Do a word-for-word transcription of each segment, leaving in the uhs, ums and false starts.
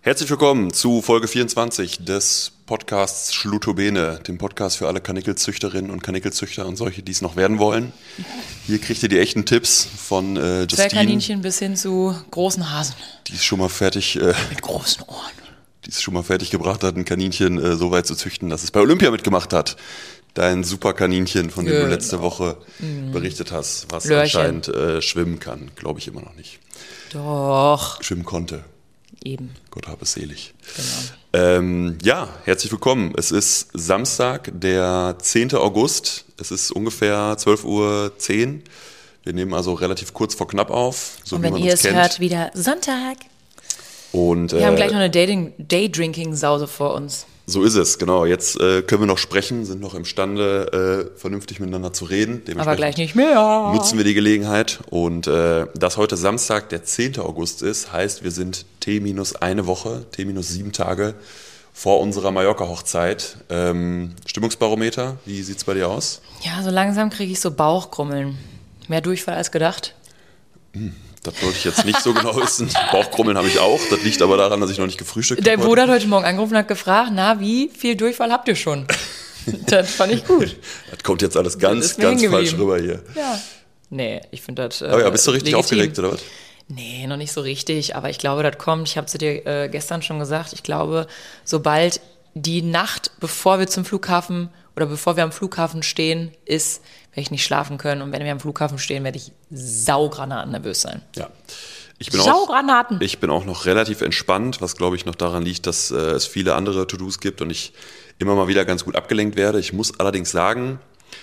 Herzlich willkommen zu Folge vierundzwanzig des Podcasts Schlutobene, dem Podcast für alle Kanickelzüchterinnen und Kanickelzüchter und solche, die es noch werden wollen. Hier kriegt ihr die echten Tipps von äh, Justine. Zwergkaninchen bis hin zu großen Hasen. Die ist schon mal fertig. Äh, Mit großen Ohren. Die es schon mal fertig gebracht hat, ein Kaninchen äh, so weit zu züchten, dass es bei Olympia mitgemacht hat. Dein Superkaninchen, von dem Genau. du letzte Woche mhm. berichtet hast, was Lörchen. anscheinend äh, schwimmen kann. Glaube ich immer noch nicht. Doch. Schwimmen konnte. Eben. Gott hab es selig. Genau. Ähm, ja, herzlich willkommen. Es ist Samstag, der zehnten August. Es ist ungefähr zwölf Uhr zehn. Wir nehmen also relativ kurz vor knapp auf. So Und wie wenn man ihr uns es kennt. hört, wieder Sonntag. Und, Wir äh, haben gleich noch eine Dating- Daydrinking-Sause vor uns. So ist es, genau. Jetzt äh, können wir noch sprechen, sind noch imstande, äh, vernünftig miteinander zu reden. Aber gleich nicht mehr. Nutzen wir die Gelegenheit. Und äh, dass heute Samstag, der zehnten August ist, heißt, wir sind T minus eine Woche, T minus sieben Tage vor unserer Mallorca-Hochzeit. Ähm, Stimmungsbarometer, wie sieht's bei dir aus? Ja, so langsam kriege ich so Bauchkrummeln. Mehr Durchfall als gedacht. Hm. Das wollte ich jetzt nicht so genau wissen. Bauchkrummeln habe ich auch. Das liegt aber daran, dass ich noch nicht gefrühstückt habe. Dein Bruder hat heute Morgen angerufen und hat gefragt, na, wie viel Durchfall habt ihr schon? Das fand ich gut. Das kommt jetzt alles ganz, ist mir ganz hängen falsch geblieben. rüber hier. Ja. Nee, ich finde das äh, Aber ja, bist du richtig legitim. aufgeregt, oder was? Nee, noch nicht so richtig, aber ich glaube, das kommt. Ich habe zu dir äh, gestern schon gesagt, ich glaube, sobald die Nacht, bevor wir zum Flughafen oder bevor wir am Flughafen stehen, ist, werde ich nicht schlafen können. Und wenn wir am Flughafen stehen, werde ich saugranaten nervös sein. Ja. Ich bin, Saugranaten. auch, ich bin auch noch relativ entspannt, was glaube ich noch daran liegt, dass äh, es viele andere To-Dos gibt und ich immer mal wieder ganz gut abgelenkt werde. Ich muss allerdings sagen,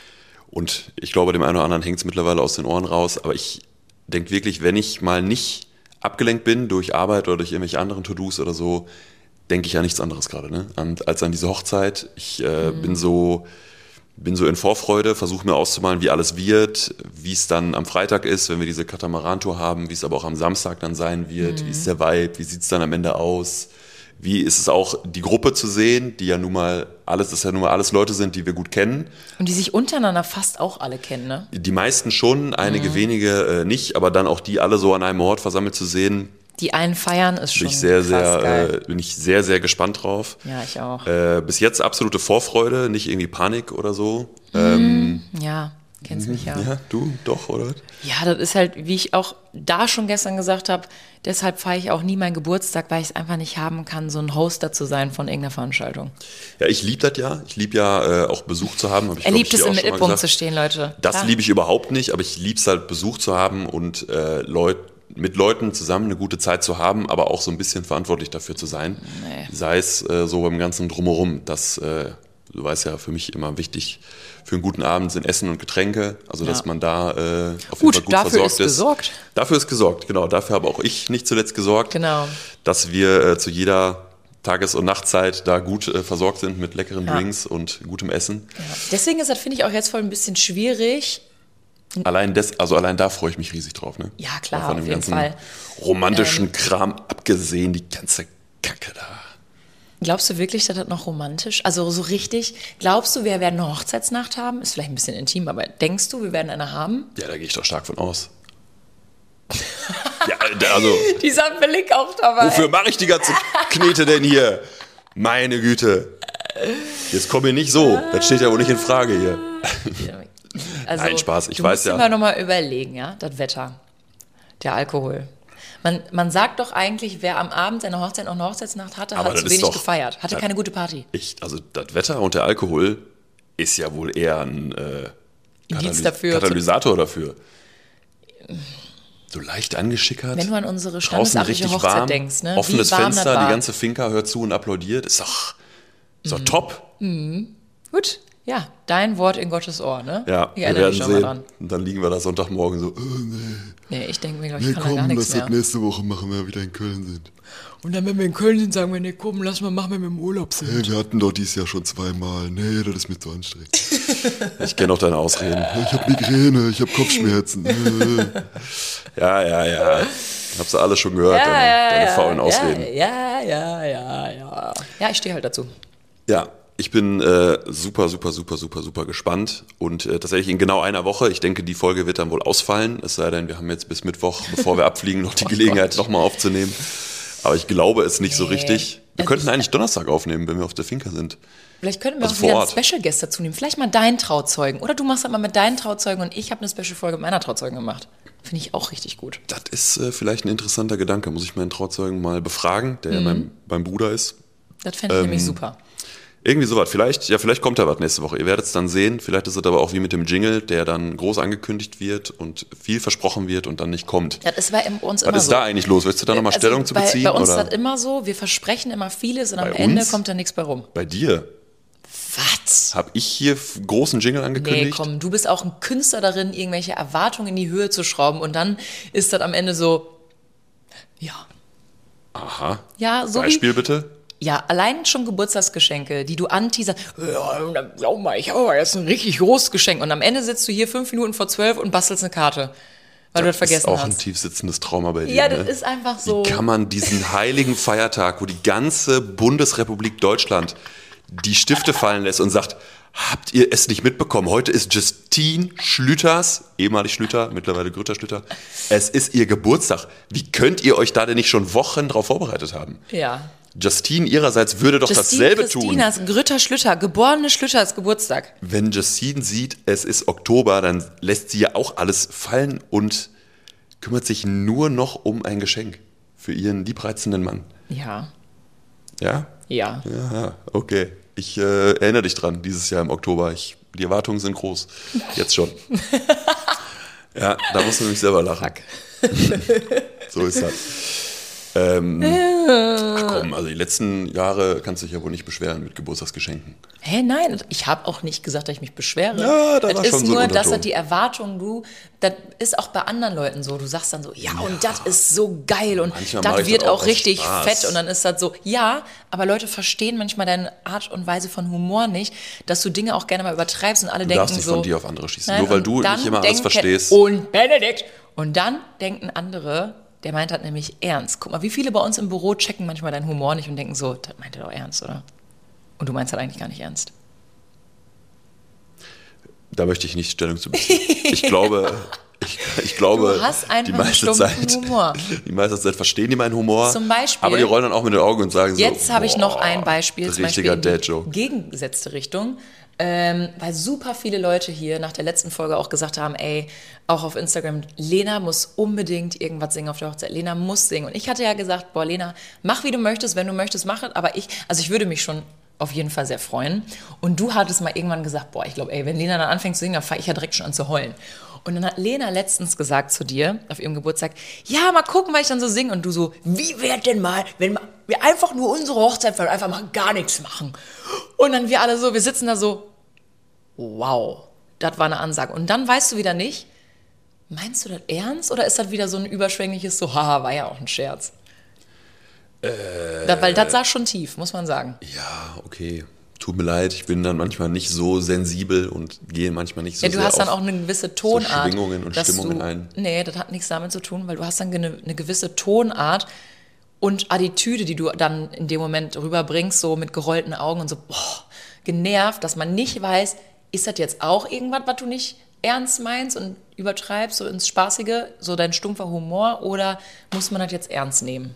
und ich glaube, dem einen oder anderen hängt es mittlerweile aus den Ohren raus, aber ich denke wirklich, wenn ich mal nicht abgelenkt bin durch Arbeit oder durch irgendwelche anderen To-Dos oder so, denke ich an nichts anderes gerade, ne? Und als an diese Hochzeit. Ich äh, mhm. bin so... bin so in Vorfreude, versuche mir auszumalen, wie alles wird, wie es dann am Freitag ist, wenn wir diese Katamaran-Tour haben, wie es aber auch am Samstag dann sein wird, mhm. wie ist der Vibe, wie sieht es dann am Ende aus, wie ist es auch, die Gruppe zu sehen, die ja nun mal alles, das ja nun mal alles Leute sind, die wir gut kennen. Und die sich untereinander fast auch alle kennen, ne? Die meisten schon, einige mhm. wenige äh, nicht, aber dann auch die alle so an einem Ort versammelt zu sehen. Die einen feiern ist schon Bin ich sehr, krass sehr, geil. äh, bin ich sehr, sehr gespannt drauf. Ja, ich auch. Äh, bis jetzt absolute Vorfreude, nicht irgendwie Panik oder so. Mhm. Ähm, ja, kennst mich ja. Ja, du, doch, oder? Ja, das ist halt, wie ich auch da schon gestern gesagt habe, deshalb feiere ich auch nie meinen Geburtstag, weil ich es einfach nicht haben kann, so ein Hoster zu sein von irgendeiner Veranstaltung. Ja, ich liebe das ja. Ich liebe ja äh, auch Besuch zu haben. Hab ich, Er glaub liebt ich, es, dir im auch schon mal Mittelpunkt gesagt. zu stehen, Leute. Das Ja. liebe ich überhaupt nicht, aber ich liebe es halt, Besuch zu haben und äh, Leut, mit Leuten zusammen eine gute Zeit zu haben, aber auch so ein bisschen verantwortlich dafür zu sein. Nee. Sei es äh, so beim ganzen Drumherum. Das, äh, du weißt ja, für mich immer wichtig für einen guten Abend sind Essen und Getränke. Also, Ja. dass man da äh, auf Gut, jeden Fall gut dafür versorgt ist ist. gesorgt. Dafür ist gesorgt, genau. Dafür habe auch ich nicht zuletzt gesorgt, Genau. dass wir äh, zu jeder Tages- und Nachtzeit da gut äh, versorgt sind mit leckeren Ja. Drinks und gutem Essen. Ja. Deswegen ist das, finde ich, auch jetzt voll ein bisschen schwierig. Allein das, also allein da freue ich mich riesig drauf, ne? Ja, klar, Mal von dem auf jeden ganzen Fall. romantischen Ähm, Kram abgesehen, die ganze Kacke da. Glaubst du wirklich, dass das noch romantisch? Also so richtig? Glaubst du, wir werden eine Hochzeitsnacht haben? Ist vielleicht ein bisschen intim, aber denkst du, wir werden eine haben? Ja, da gehe ich doch stark von aus. Ja, da- also, Dieser Blick auch dabei. wofür mache ich die ganze Knete denn hier? Meine Güte. Jetzt komm mir nicht so. Das steht ja wohl nicht in Frage hier. Also, Nein, Spaß, ich du weiß musst ja. dir mal nochmal überlegen, ja, das Wetter, der Alkohol. Man, man sagt doch eigentlich, wer am Abend seine Hochzeit noch eine Hochzeitsnacht hatte, Aber hat das zu ist wenig doch- gefeiert, hatte das- keine gute Party. Ich, also das Wetter und der Alkohol ist ja wohl eher ein äh, Indiz Kataly- dafür. Katalysator dafür. So leicht angeschickert. Wenn du an unsere Draußen standesartige richtig Hochzeit warm, denkst, ne? offenes wie warm Fenster, das war. die ganze Finca hört zu und applaudiert. Ist doch, ist doch top. Gut, ja, dein Wort in Gottes Ohr, ne? Ja, ich wir erinnere werden mich schon mal sehen. dran. Und dann liegen wir da Sonntagmorgen so, oh, nee, Nee, ich denke mir, glaub, ich nee kann da gar komm, nichts lass mehr. das nächste Woche machen, wenn wir wieder in Köln sind. Und dann, wenn wir in Köln sind, sagen wir, nee, komm, lass mal machen, wenn wir im Urlaub sind. Hey, wir hatten doch dieses Jahr schon zweimal. Nee, das ist mir zu anstrengend. Ich kenne auch deine Ausreden. Ich hab Migräne, ich hab Kopfschmerzen. Ja, ja, ja. Hab's ja alles schon gehört, deine, deine faulen Ausreden. Ja, ja, ja, ja. Ja, ich stehe halt dazu. Ja, ich bin äh, super, super, super, super, super gespannt. Und äh, tatsächlich in genau einer Woche, ich denke, die Folge wird dann wohl ausfallen. Es sei denn, wir haben jetzt bis Mittwoch, bevor wir abfliegen, noch die Oh Gelegenheit, Gott. nochmal aufzunehmen. Aber ich glaube es nicht so Nee. richtig. Wir Also könnten ich- eigentlich Donnerstag aufnehmen, wenn wir auf der Finca sind. Vielleicht könnten wir Also auch vor wieder Ort. einen Special Guest dazu nehmen. Vielleicht mal deinen Trauzeugen. Oder du machst halt mal mit deinen Trauzeugen und ich habe eine Special-Folge mit meiner Trauzeugen gemacht. Finde ich auch richtig gut. Das ist äh, vielleicht ein interessanter Gedanke. Muss ich meinen Trauzeugen mal befragen, der Mhm. ja mein, mein Bruder ist. Das fände ich Ähm, nämlich super. Irgendwie sowas. Vielleicht, ja, vielleicht kommt da was nächste Woche. Ihr werdet es dann sehen. Vielleicht ist es aber auch wie mit dem Jingle, der dann groß angekündigt wird und viel versprochen wird und dann nicht kommt. Ja, das war bei uns Was immer ist so. da eigentlich los? Willst du da nochmal Also Stellung zu bei, beziehen? Bei uns oder? ist das immer so, wir versprechen immer vieles und am Bei Ende uns? kommt da nichts bei rum. Bei dir? Was? Habe ich hier f- großen Jingle angekündigt? Nee, komm, du bist auch ein Künstler darin, irgendwelche Erwartungen in die Höhe zu schrauben und dann ist das am Ende so, ja. Aha. Ja, so Beispiel wie, bitte? ja, allein schon Geburtstagsgeschenke, die du anteaserst, ja, glaub mal, ich habe aber jetzt ein richtig großes Geschenk und am Ende sitzt du hier fünf Minuten vor zwölf und bastelst eine Karte, weil du das vergessen ist auch ein hast. tief sitzendes Trauma bei dir. Ja, das ne? ist einfach so. Wie kann man diesen heiligen Feiertag, wo die ganze Bundesrepublik Deutschland die Stifte fallen lässt und sagt, habt ihr es nicht mitbekommen? Heute ist Justine Schlüters, ehemalig Schlüter, mittlerweile Grütter Schlüter. Es ist ihr Geburtstag. Wie könnt ihr euch da denn nicht schon Wochen drauf vorbereitet haben? Ja. Justine ihrerseits würde doch dasselbe tun. Christinas Grütter Schlüter, geborene Schlüter ist Geburtstag. Wenn Justine sieht, es ist Oktober, dann lässt sie ja auch alles fallen und kümmert sich nur noch um ein Geschenk für ihren liebreizenden Mann. Ja. Ja? Ja. Ja, okay. Ich äh, erinnere dich dran, dieses Jahr im Oktober. Ich, die Erwartungen sind groß. Jetzt schon. Ja, da musst du nämlich selber lachen. So ist das. Ähm, ach komm, also die letzten Jahre kannst du dich ja wohl nicht beschweren mit Geburtstagsgeschenken. Hä, nein, ich habe auch nicht gesagt, dass ich mich beschwere. Ja, da das war ist schon so ein nur, dass Unterton. das die Erwartung, du, das ist auch bei anderen Leuten so. Du sagst dann so, ja, und das ist so geil und Manchmal mache das ich wird das auch auch aus richtig Spaß. fett und dann ist das so, ja, aber Leute verstehen manchmal deine Art und Weise von Humor nicht, dass du Dinge auch gerne mal übertreibst und alle Du denken darfst nicht so. von dir auf andere schießen. Nein, Nur weil und du dann nicht immer alles denken- verstehst. Und Benedikt. Und dann denken andere, der meint das nämlich ernst. Guck mal, wie viele bei uns im Büro checken manchmal deinen Humor nicht und denken so, das meint er doch ernst, oder? Und du meinst das eigentlich gar nicht ernst. Da möchte ich nicht Stellung zu beziehen. Ich glaube, ich, ich glaube, Du hast einfach die einen meiste stumpfen Zeit, Humor. die meiste Zeit verstehen die meinen Humor. Zum Beispiel- Aber die rollen dann auch mit den Augen und sagen so. Jetzt habe ich noch boah, ein Beispiel, zum Beispiel richtiger in die Dad-Joke. gegengesetzte Richtung, ähm, weil super viele Leute hier nach der letzten Folge auch gesagt haben, ey, auch auf Instagram, Lena muss unbedingt irgendwas singen auf der Hochzeit. Lena muss singen. Und ich hatte ja gesagt, boah, Lena, mach wie du möchtest, wenn du möchtest, mach es. Aber ich, also ich würde mich schon auf jeden Fall sehr freuen. Und du hattest mal irgendwann gesagt, boah, ich glaube, ey, wenn Lena dann anfängt zu singen, dann fange ich ja direkt schon an zu heulen. Und dann hat Lena letztens gesagt zu dir, auf ihrem Geburtstag, ja, mal gucken, weil ich dann so singe. Und du so, wie wäre denn mal, wenn wir einfach nur unsere Hochzeit feiern, einfach mal gar nichts machen. Und dann wir alle so, wir sitzen da so, wow, das war eine Ansage. Und dann weißt du wieder nicht, meinst du das ernst oder ist das wieder so ein überschwängliches, so, haha, war ja auch ein Scherz? Äh, das, weil das saß schon tief, muss man sagen. Ja, okay. Tut mir leid, ich bin dann manchmal nicht so sensibel und gehe manchmal nicht so Ja, du sehr hast dann auf auch eine gewisse Tonart. Schwingungen und dass Stimmungen du, ein. Nee, das hat nichts damit zu tun, weil du hast dann eine, eine gewisse Tonart und Attitüde, die du dann in dem Moment rüberbringst, so mit gerollten Augen und so, boah, genervt, dass man nicht weiß, ist das jetzt auch irgendwas, was du nicht ernst meinst und übertreibst, so ins Spaßige, so dein stumpfer Humor, oder muss man das jetzt ernst nehmen?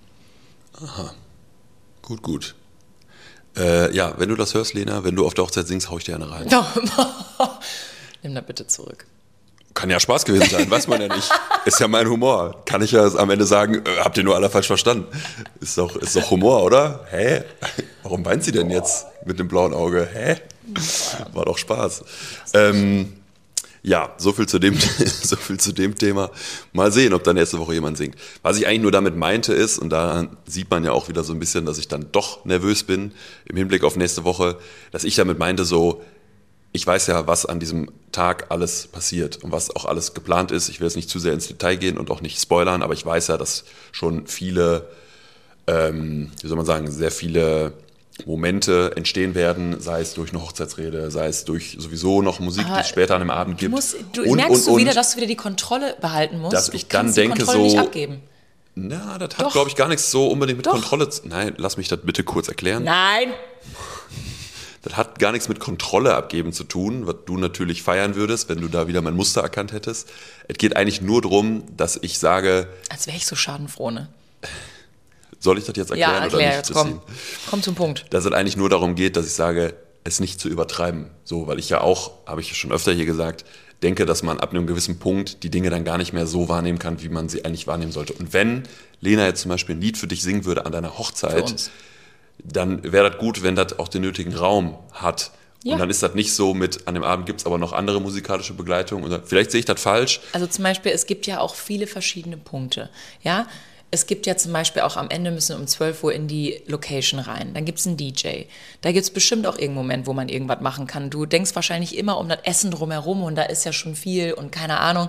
Gut, gut. Äh, ja, wenn du das hörst, Lena, wenn du auf der Hochzeit singst, hau ich dir eine rein. Nimm das bitte zurück. Kann ja Spaß gewesen sein, weiß man ja nicht. Ist ja mein Humor. Kann ich ja am Ende sagen, äh, habt ihr nur alle falsch verstanden. Ist doch, ist doch Humor, oder? Hä? Warum weint sie denn jetzt mit dem blauen Auge? Hä? War doch Spaß. Ähm, ja, so viel, zu dem, so viel zu dem Thema. Mal sehen, ob da nächste Woche jemand singt. Was ich eigentlich nur damit meinte ist, und da sieht man ja auch wieder so ein bisschen, dass ich dann doch nervös bin im Hinblick auf nächste Woche, dass ich damit meinte so, ich weiß ja, was an diesem Tag alles passiert und was auch alles geplant ist. Ich will jetzt nicht zu sehr ins Detail gehen und auch nicht spoilern, aber ich weiß ja, dass schon viele, ähm, wie soll man sagen, sehr viele Momente entstehen werden, sei es durch eine Hochzeitsrede, sei es durch sowieso noch Musik, die es später an dem Abend Du, gibt. musst, du und, merkst und, du wieder, und. dass du wieder die Kontrolle behalten musst. Dass du ich dann kannst denke, die Kontrolle so- nicht abgeben. Na, das hat, Doch. glaube ich, gar nichts so unbedingt mit Doch. Kontrolle zu... Nein, lass mich das bitte kurz erklären. Nein. Das hat gar nichts mit Kontrolle abgeben zu tun, was du natürlich feiern würdest, wenn du da wieder mein Muster erkannt hättest. Es geht eigentlich nur darum, dass ich sage, Als wäre ich so schadenfroh, ne? Soll ich das jetzt erklären Ja, oder erklär, nicht? jetzt komm. Komm zum Punkt. Dass es eigentlich nur darum geht, dass ich sage, es nicht zu übertreiben. So, weil ich ja auch, habe ich ja schon öfter hier gesagt, denke, dass man ab einem gewissen Punkt die Dinge dann gar nicht mehr so wahrnehmen kann, wie man sie eigentlich wahrnehmen sollte. Und wenn Lena jetzt zum Beispiel ein Lied für dich singen würde an deiner Hochzeit, dann wäre das gut, wenn das auch den nötigen Raum hat. Ja. Und dann ist das nicht so mit, an dem Abend gibt es aber noch andere musikalische Begleitung. Oder vielleicht sehe ich das falsch. Also zum Beispiel, es gibt ja auch viele verschiedene Punkte. Ja, es gibt ja zum Beispiel auch am Ende müssen wir um zwölf Uhr in die Location rein. Dann gibt es einen D J. Da gibt es bestimmt auch irgendeinen Moment, wo man irgendwas machen kann. Du denkst wahrscheinlich immer um das Essen drumherum und da ist ja schon viel und keine Ahnung.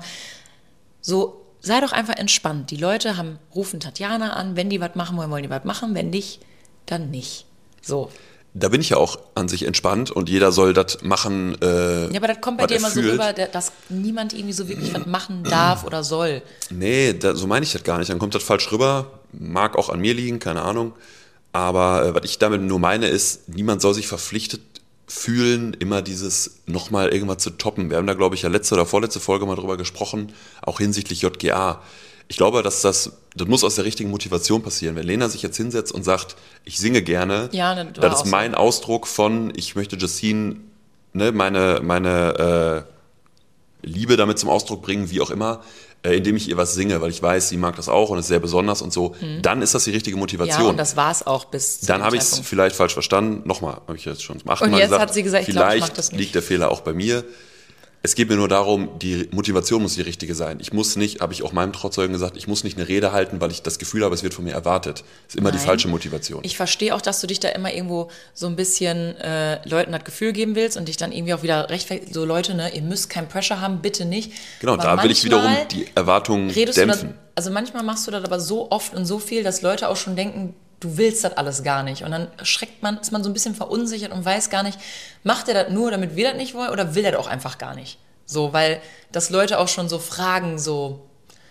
So, sei doch einfach entspannt. Die Leute haben, rufen Tatjana an. Wenn die was machen wollen, wollen die was machen. Wenn nicht, dann nicht. So. Da bin ich ja auch an sich entspannt und jeder soll das machen. Äh, ja, aber das kommt bei dir immer so rüber, dass niemand irgendwie so wirklich was machen darf oder soll. Nee, da, so meine ich das gar nicht. Dann kommt das falsch rüber. Mag auch an mir liegen, keine Ahnung. Aber äh, was ich damit nur meine ist, niemand soll sich verpflichtet fühlen, immer dieses nochmal irgendwas zu toppen. Wir haben da, glaube ich, ja letzte oder vorletzte Folge mal drüber gesprochen, auch hinsichtlich J G A. Ich glaube, dass das, das muss aus der richtigen Motivation passieren. Wenn Lena sich jetzt hinsetzt und sagt, ich singe gerne, ja, das, das ist mein so. Ausdruck von, ich möchte Justine, ne, meine, meine äh, Liebe damit zum Ausdruck bringen, wie auch immer, äh, indem ich ihr was singe, weil ich weiß, sie mag das auch und ist sehr besonders und so, mhm. dann ist das die richtige Motivation. Ja, und das war es auch bis zu Dann habe ich es vielleicht falsch verstanden. Nochmal, habe ich jetzt schon zum achten und Mal jetzt gesagt. Hat sie gesagt, ich vielleicht glaub, ich mach das nicht. Liegt der Fehler auch bei mir. Es geht mir nur darum, die Motivation muss die richtige sein. Ich muss nicht, habe ich auch meinem Trauzeugen gesagt, ich muss nicht eine Rede halten, weil ich das Gefühl habe, es wird von mir erwartet. Das ist immer Nein. die falsche Motivation. Ich verstehe auch, dass du dich da immer irgendwo so ein bisschen äh, Leuten das Gefühl geben willst und dich dann irgendwie auch wieder rechtfertigst. So Leute, ne, ihr müsst keinen Pressure haben, bitte nicht. Genau, aber da will ich wiederum die Erwartungen dämpfen. Das, also manchmal machst du das aber so oft und so viel, dass Leute auch schon denken, du willst das alles gar nicht. Und dann schreckt man, ist man so ein bisschen verunsichert und weiß gar nicht, macht er das nur, damit wir das nicht wollen, oder will er das auch einfach gar nicht? So, weil das Leute auch schon so fragen, so,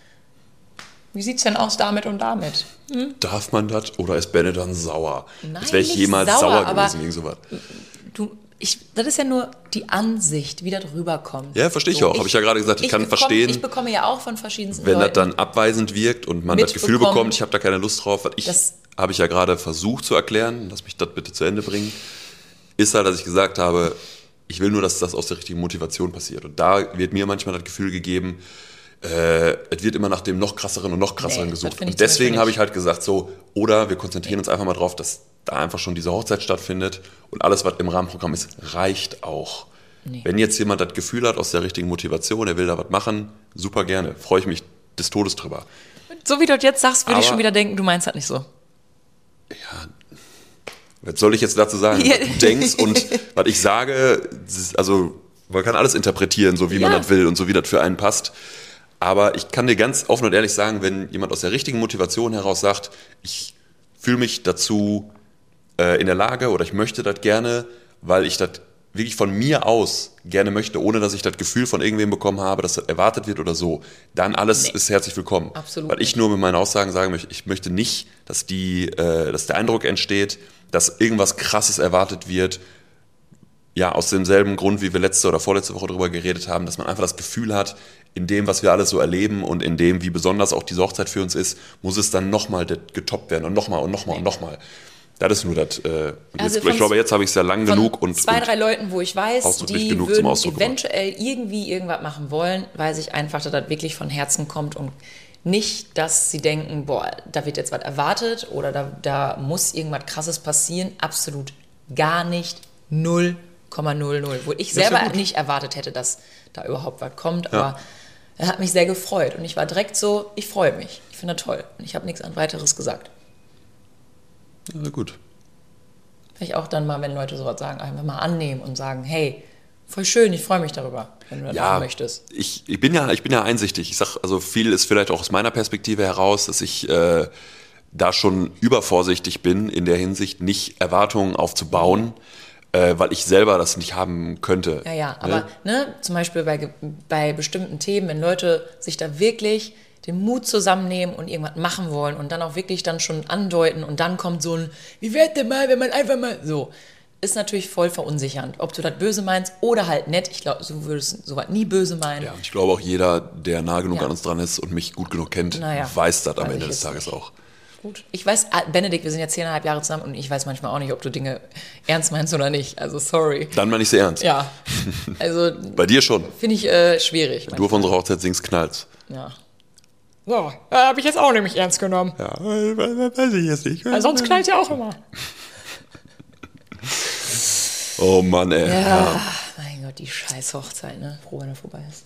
wie sieht's denn aus damit und damit? Hm? Darf man das oder ist Benne dann sauer? Nein, Jetzt wäre ich jemals sauer, sauer gewesen wegen sowas. Du, ich, das ist ja nur die Ansicht, wie das rüberkommt. Ja, verstehe ich so, auch. Habe ich ja gerade gesagt, ich, ich kann bekomme, verstehen. Ich bekomme ja auch von verschiedensten Wenn Leuten. das dann abweisend wirkt und man das Gefühl bekommt, ich habe da keine Lust drauf, was ich, habe ich ja gerade versucht zu erklären, lass mich das bitte zu Ende bringen, ist halt, dass ich gesagt habe, ich will nur, dass das aus der richtigen Motivation passiert. Und da wird mir manchmal das Gefühl gegeben, äh, es wird immer nach dem noch krasseren und noch krasseren nee, gesucht. Und deswegen habe ich halt gesagt, so, oder wir konzentrieren nee. uns einfach mal drauf, dass da einfach schon diese Hochzeit stattfindet und alles, was im Rahmenprogramm ist, reicht auch. Nee. Wenn jetzt jemand das Gefühl hat, aus der richtigen Motivation, er will da was machen, super gerne, freue ich mich des Todes drüber. So wie du das jetzt sagst, würde ich schon wieder denken, du meinst das nicht so. Ja, was soll ich jetzt dazu sagen, was du denkst und was ich sage, also man kann alles interpretieren, so wie ja. man das will und so wie das für einen passt. Aber ich kann dir ganz offen und ehrlich sagen, wenn jemand aus der richtigen Motivation heraus sagt, ich fühle mich dazu äh, in der Lage oder ich möchte das gerne, weil ich das wirklich von mir aus gerne möchte, ohne dass ich das Gefühl von irgendwem bekommen habe, dass das erwartet wird oder so, dann alles nee. ist herzlich willkommen. Absolut weil ich nur mit meinen Aussagen sagen möchte, ich möchte nicht, dass, die, äh, dass der Eindruck entsteht, dass irgendwas Krasses erwartet wird, ja, aus demselben Grund, wie wir letzte oder vorletzte Woche darüber geredet haben, dass man einfach das Gefühl hat, in dem, was wir alles so erleben und in dem, wie besonders auch diese Hochzeit für uns ist, muss es dann nochmal getoppt werden und nochmal und nochmal und nochmal. Das ist nur das. Äh, also jetzt, ich glaube, jetzt habe ich es ja lang genug und zwei, und drei Leuten, wo ich weiß, die würden eventuell gemacht. irgendwie irgendwas machen wollen, weiß ich einfach, dass das wirklich von Herzen kommt und nicht, dass sie denken, boah, da wird jetzt was erwartet oder da, da muss irgendwas Krasses passieren. Absolut gar nicht. null Komma null null. Wo ich selber ja nicht erwartet hätte, dass da überhaupt was kommt. Ja. Aber er hat mich sehr gefreut. Und ich war direkt so, ich freue mich. Ich finde das toll. Und ich habe nichts an weiteres gesagt. Ja, gut. Vielleicht auch dann mal, wenn Leute sowas sagen, einfach mal annehmen und sagen, hey, voll schön, ich freue mich darüber, wenn du das ja, machen möchtest. Ich, ich, bin ja, ich bin ja einsichtig. Ich sag, also viel ist vielleicht auch aus meiner Perspektive heraus, dass ich äh, da schon übervorsichtig bin, in der Hinsicht nicht Erwartungen aufzubauen, mhm. äh, weil ich selber das nicht haben könnte. Ja, ja, aber ne? Ne, zum Beispiel bei, bei bestimmten Themen, wenn Leute sich da wirklich den Mut zusammennehmen und irgendwas machen wollen und dann auch wirklich dann schon andeuten und dann kommt so ein, wie wäre denn mal, wenn man einfach mal, so, ist natürlich voll verunsichernd, ob du das böse meinst oder halt nett. Ich glaube, du würdest sowas nie böse meinen. Ja, ich glaube auch jeder, der nah genug ja. an uns dran ist und mich gut genug kennt, naja, weiß das am Ende des Tages nicht. auch. Gut. Ich weiß, ah, Benedikt, wir sind jetzt zehneinhalb Jahre zusammen und ich weiß manchmal auch nicht, ob du Dinge ernst meinst oder nicht. Also sorry. Dann meine ich sie ernst. Ja. Also bei dir schon. finde ich äh, schwierig. Wenn du auf unserer Hochzeit singst, knallt's. Ja. So, äh, habe ich jetzt auch nämlich ernst genommen. Ja, weiß ich jetzt nicht. Weil sonst knallt ja auch immer. Oh Mann, ey. Ja, Ja. mein Gott, die scheiß Hochzeit, ne? Froh, wenn er vorbei ist.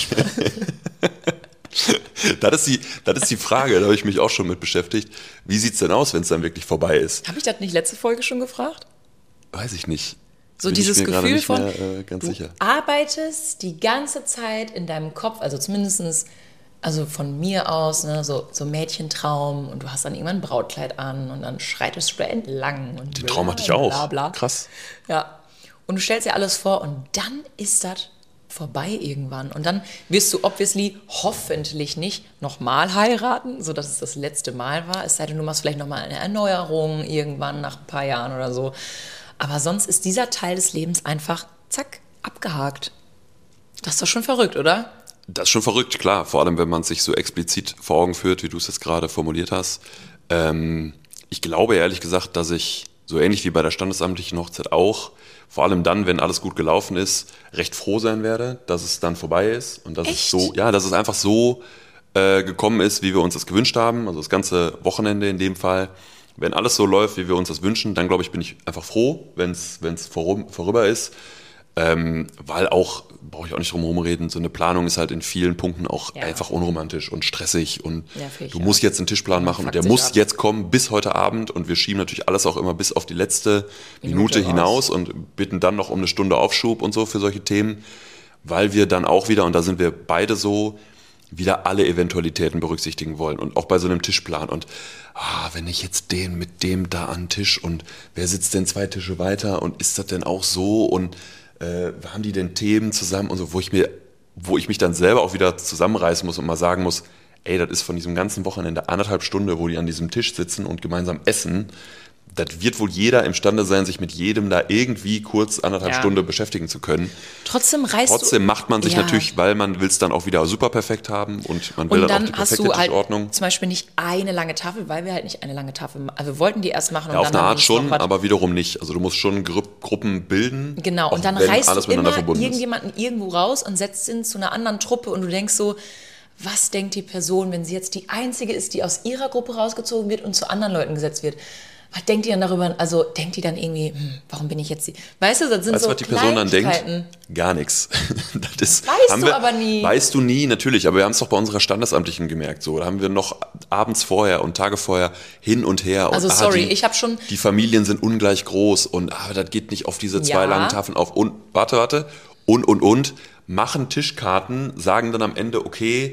Das ist, die, das ist die Frage, da habe ich mich auch schon mit beschäftigt. Wie sieht's denn aus, wenn es dann wirklich vorbei ist? Habe ich das nicht letzte Folge schon gefragt? Weiß ich nicht. So Bin dieses ich mir gerade Gefühl nicht von, mehr, äh, ganz du sicher. arbeitest die ganze Zeit in deinem Kopf, also zumindestens, also von mir aus, ne, so, so Mädchentraum und du hast dann irgendwann ein Brautkleid an und dann schreitest du da entlang. Und Den bla, Traum hatte ich bla, auch. Bla, bla. Krass. Ja. Und du stellst dir alles vor und dann ist das vorbei irgendwann. Und dann wirst du obviously hoffentlich nicht nochmal heiraten, sodass es das letzte Mal war. Es sei denn, du machst vielleicht nochmal eine Erneuerung irgendwann nach ein paar Jahren oder so. Aber sonst ist dieser Teil des Lebens einfach, zack, abgehakt. Das ist doch schon verrückt, oder? Das ist schon verrückt, klar. Vor allem, wenn man sich so explizit vor Augen führt, wie du es jetzt gerade formuliert hast. Ähm, ich glaube ehrlich gesagt, dass ich, so ähnlich wie bei der standesamtlichen Hochzeit auch, vor allem dann, wenn alles gut gelaufen ist, recht froh sein werde, dass es dann vorbei ist. Und dass Echt? es so, ja, dass es einfach so äh, gekommen ist, wie wir uns das gewünscht haben. Also das ganze Wochenende in dem Fall. Wenn alles so läuft, wie wir uns das wünschen, dann glaube ich, bin ich einfach froh, wenn es vorüber ist. Ähm, weil auch, brauche ich auch nicht drum herum reden, so eine Planung ist halt in vielen Punkten auch Ja. einfach unromantisch und stressig und Ja, finde ich du auch. musst jetzt einen Tischplan machen und Fuckt der sich muss ab. jetzt kommen bis heute Abend und wir schieben natürlich alles auch immer bis auf die letzte Minute Minute, hinaus raus. und bitten dann noch um eine Stunde Aufschub und so für solche Themen, weil wir dann auch wieder, und da sind wir beide so, wieder alle Eventualitäten berücksichtigen wollen und auch bei so einem Tischplan und ah, wenn ich jetzt den mit dem da an den Tisch und wer sitzt denn zwei Tische weiter und ist das denn auch so und äh, haben die denn Themen zusammen und so, wo ich mir, wo ich mich dann selber auch wieder zusammenreißen muss und mal sagen muss, ey, das ist von diesem ganzen Wochenende anderthalb Stunden, wo die an diesem Tisch sitzen und gemeinsam essen. Das wird wohl jeder imstande sein, sich mit jedem da irgendwie kurz anderthalb Ja. Stunden beschäftigen zu können. Trotzdem reißt Trotzdem du... macht man sich Ja. natürlich, weil man will es dann auch wieder super perfekt haben und man will Und dann, auch dann die hast perfekte du halt Tischordnung. zum Beispiel nicht eine lange Tafel, weil wir halt nicht eine lange Tafel machen. Also wir wollten die erst machen und Ja, auf dann eine haben wir Art uns schon, noch was- aber wiederum nicht. Also du musst schon Gru Gruppen bilden. Genau, auch und dann wenn reißt alles du miteinander immer verbunden ist. irgendjemanden irgendwo raus und setzt ihn zu einer anderen Truppe und du denkst so, was denkt die Person, wenn sie jetzt die Einzige ist, die aus ihrer Gruppe rausgezogen wird und zu anderen Leuten gesetzt wird? Was denkt die dann darüber? Also denkt die dann irgendwie, hm, warum bin ich jetzt die? Weißt du, das sind Weißt du, so was die Person dann denkt? Kleinigkeiten. Gar nichts. Das ist, Weißt haben du wir, aber nie. Weißt du nie, natürlich. Aber wir haben es doch bei unserer Standesamtlichen gemerkt. So, da haben wir noch abends vorher und Tage vorher hin und her. Und, Also ah, sorry, die, ich habe schon... Die Familien sind ungleich groß und ah, das geht nicht auf diese zwei Ja. langen Tafeln auf. Und, warte, warte. Und, und, und. Machen Tischkarten, sagen dann am Ende, okay,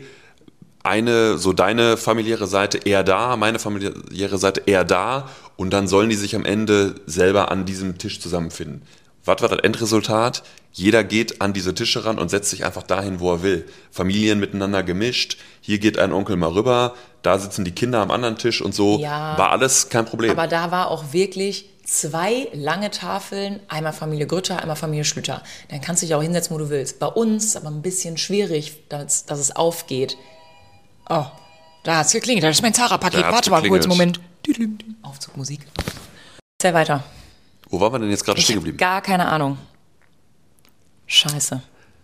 eine, so deine familiäre Seite eher da, meine familiäre Seite eher da und dann sollen die sich am Ende selber an diesem Tisch zusammenfinden. Was war das Endresultat? Jeder geht an diese Tische ran und setzt sich einfach dahin, wo er will. Familien miteinander gemischt, hier geht ein Onkel mal rüber, da sitzen die Kinder am anderen Tisch und so. Ja. War alles kein Problem. Aber da war auch wirklich zwei lange Tafeln, einmal Familie Grütter, einmal Familie Schlüter. Dann kannst du dich auch hinsetzen, wo du willst. Bei uns ist aber ein bisschen schwierig, dass, dass es aufgeht. Oh, da hat's geklingelt. Das ist mein Zara-Paket. Da hat's Warte mal kurz geklingelt. einen Moment. Aufzugmusik. Erzähl weiter. Wo waren wir denn jetzt gerade Ich stehen habe geblieben? gar keine Ahnung. Scheiße.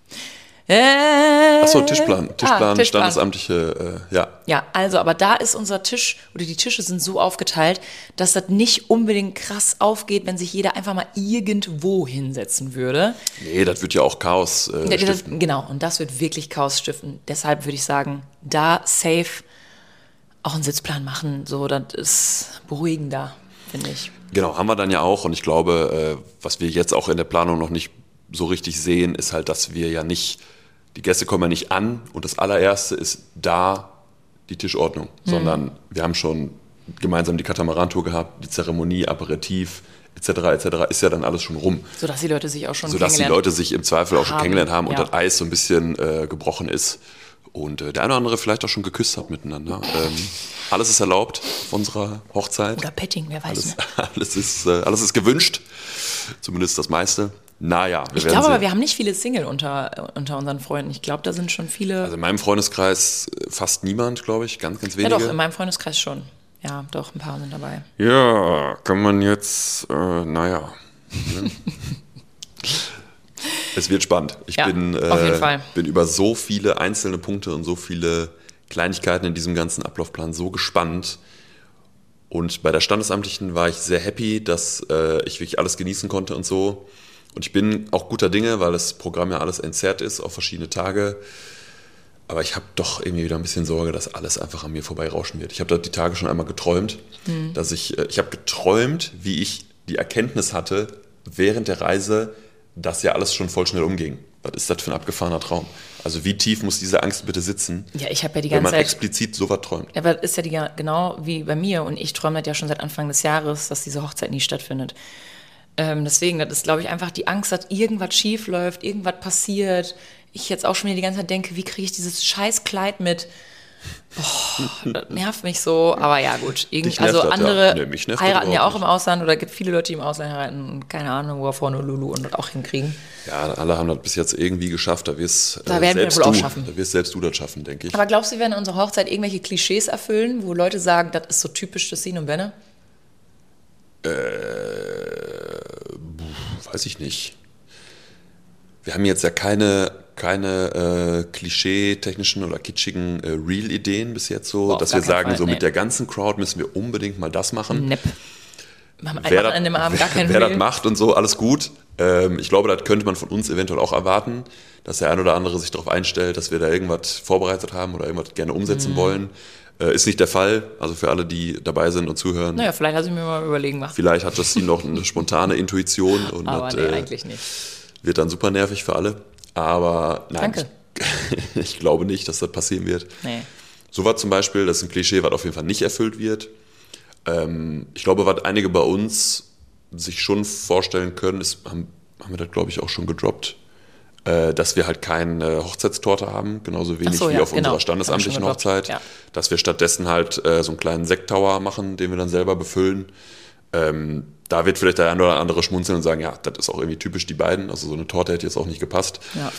Äh, Achso, Tischplan. Tischplan, ah, Tischplan. standesamtliche, äh, ja. Ja, also, aber da ist unser Tisch, oder die Tische sind so aufgeteilt, dass das nicht unbedingt krass aufgeht, wenn sich jeder einfach mal irgendwo hinsetzen würde. Nee, das wird ja auch Chaos äh, Das, stiften. genau, und das wird wirklich Chaos stiften. Deshalb würde ich sagen, da safe auch einen Sitzplan machen, so, das ist beruhigender, finde ich. Genau, haben wir dann ja auch. Und ich glaube, äh, was wir jetzt auch in der Planung noch nicht so richtig sehen, ist halt, dass wir ja nicht, die Gäste kommen ja nicht an und das allererste ist da die Tischordnung, Mhm. sondern wir haben schon gemeinsam die Katamaran-Tour gehabt, die Zeremonie, Aperitif et cetera et cetera ist ja dann alles schon rum, Sodass die Leute sich auch schon sodass die kennenlernen. Leute sich im Zweifel auch schon haben, kennengelernt haben und ja. das Eis so ein bisschen äh, gebrochen ist und äh, der eine oder andere vielleicht auch schon geküsst hat miteinander. Ähm, alles ist erlaubt auf unserer Hochzeit. Oder Petting, wer weiß. Alles, Ne? alles, ist, äh, alles ist gewünscht, zumindest das meiste. Naja, wir Ich werden glaube aber, sehen. wir haben nicht viele Single unter, unter unseren Freunden. Ich glaube, da sind schon viele. Also in meinem Freundeskreis äh, fast niemand, glaube ich, ganz, ganz Ja wenige. doch, in meinem Freundeskreis schon. Ja, doch, ein paar sind dabei. Ja, kann man jetzt, äh, naja. Es wird spannend. Ich Ja, bin, auf jeden äh, Fall. bin über so viele einzelne Punkte und so viele Kleinigkeiten in diesem ganzen Ablaufplan so gespannt. Und bei der Standesamtlichen war ich sehr happy, dass äh, ich wirklich alles genießen konnte und so. Und ich bin auch guter Dinge, weil das Programm ja alles entzerrt ist auf verschiedene Tage. Aber ich habe doch irgendwie wieder ein bisschen Sorge, dass alles einfach an mir vorbeirauschen wird. Ich habe da die Tage schon einmal geträumt, mhm. dass ich, äh, ich habe geträumt, wie ich die Erkenntnis hatte während der Reise, dass ja alles schon voll schnell umging. Was ist das für ein abgefahrener Traum? Also wie tief muss diese Angst bitte sitzen, ja, ich habe ja die wenn ganze man Zeit, explizit so was träumt? ja, aber das ist ja die, genau wie bei mir und ich träume das ja schon seit Anfang des Jahres, dass diese Hochzeit nie stattfindet. Ähm, deswegen, das ist, glaube ich, einfach die Angst, dass irgendwas schief läuft, irgendwas passiert. Ich jetzt auch schon wieder die ganze Zeit denke, wie kriege ich dieses scheiß Kleid mit? Boah, das nervt mich so, aber ja gut. Irgend, nervt also das, andere ja. Nee, mich nervt das heiraten ja überhaupt auch im nicht. Ausland oder gibt viele Leute, die im Ausland heiraten und keine Ahnung, wo vorne Lulu und das auch hinkriegen. Ja, alle haben das bis jetzt irgendwie geschafft. Da wirst Da äh, werden wir selbst wohl auch du, schaffen. Da wirst selbst du das schaffen, denke ich. Aber glaubst du, wir werden unsere Hochzeit irgendwelche Klischees erfüllen, wo Leute sagen, das ist so typisch Tessin und Benne? Äh, weiß ich nicht. Wir haben jetzt ja keine, keine äh, klischee-technischen oder kitschigen äh, Real-Ideen bis jetzt so, Boah, auf dass gar wir keinen sagen, Fall, so nee. mit der ganzen Crowd müssen wir unbedingt mal das machen. Nepp. Wir haben Wer, einfach an dem Abend gar keinen wer das Real. macht und so, alles gut. Ähm, ich glaube, das könnte man von uns eventuell auch erwarten, dass der ein oder andere sich darauf einstellt, dass wir da irgendwas vorbereitet haben oder irgendwas gerne umsetzen Mhm. wollen. Äh, ist nicht der Fall. Also für alle, die dabei sind und zuhören. Naja, vielleicht lasse ich mir mal überlegen machen. Vielleicht hat das noch eine spontane Intuition und Aber das nee, äh, eigentlich nicht. wird dann super nervig für alle. Aber nein, Danke. Ich, ich glaube nicht, dass das passieren wird. Nee. So was zum Beispiel, das ist ein Klischee, was auf jeden Fall nicht erfüllt wird. Ähm, ich glaube, was einige bei uns sich schon vorstellen können, ist, haben, haben wir das, glaube ich, auch schon gedroppt, äh, dass wir halt keine Hochzeitstorte haben, genauso wenig so, wie ja, auf genau. unserer standesamtlichen Haben wir schon Hochzeit. gedroppt, ja. Dass wir stattdessen halt äh, so einen kleinen Sekttower machen, den wir dann selber befüllen. Ähm, da wird vielleicht der eine oder andere schmunzeln und sagen, ja, das ist auch irgendwie typisch die beiden. Also so eine Torte hätte jetzt auch nicht gepasst. Ja.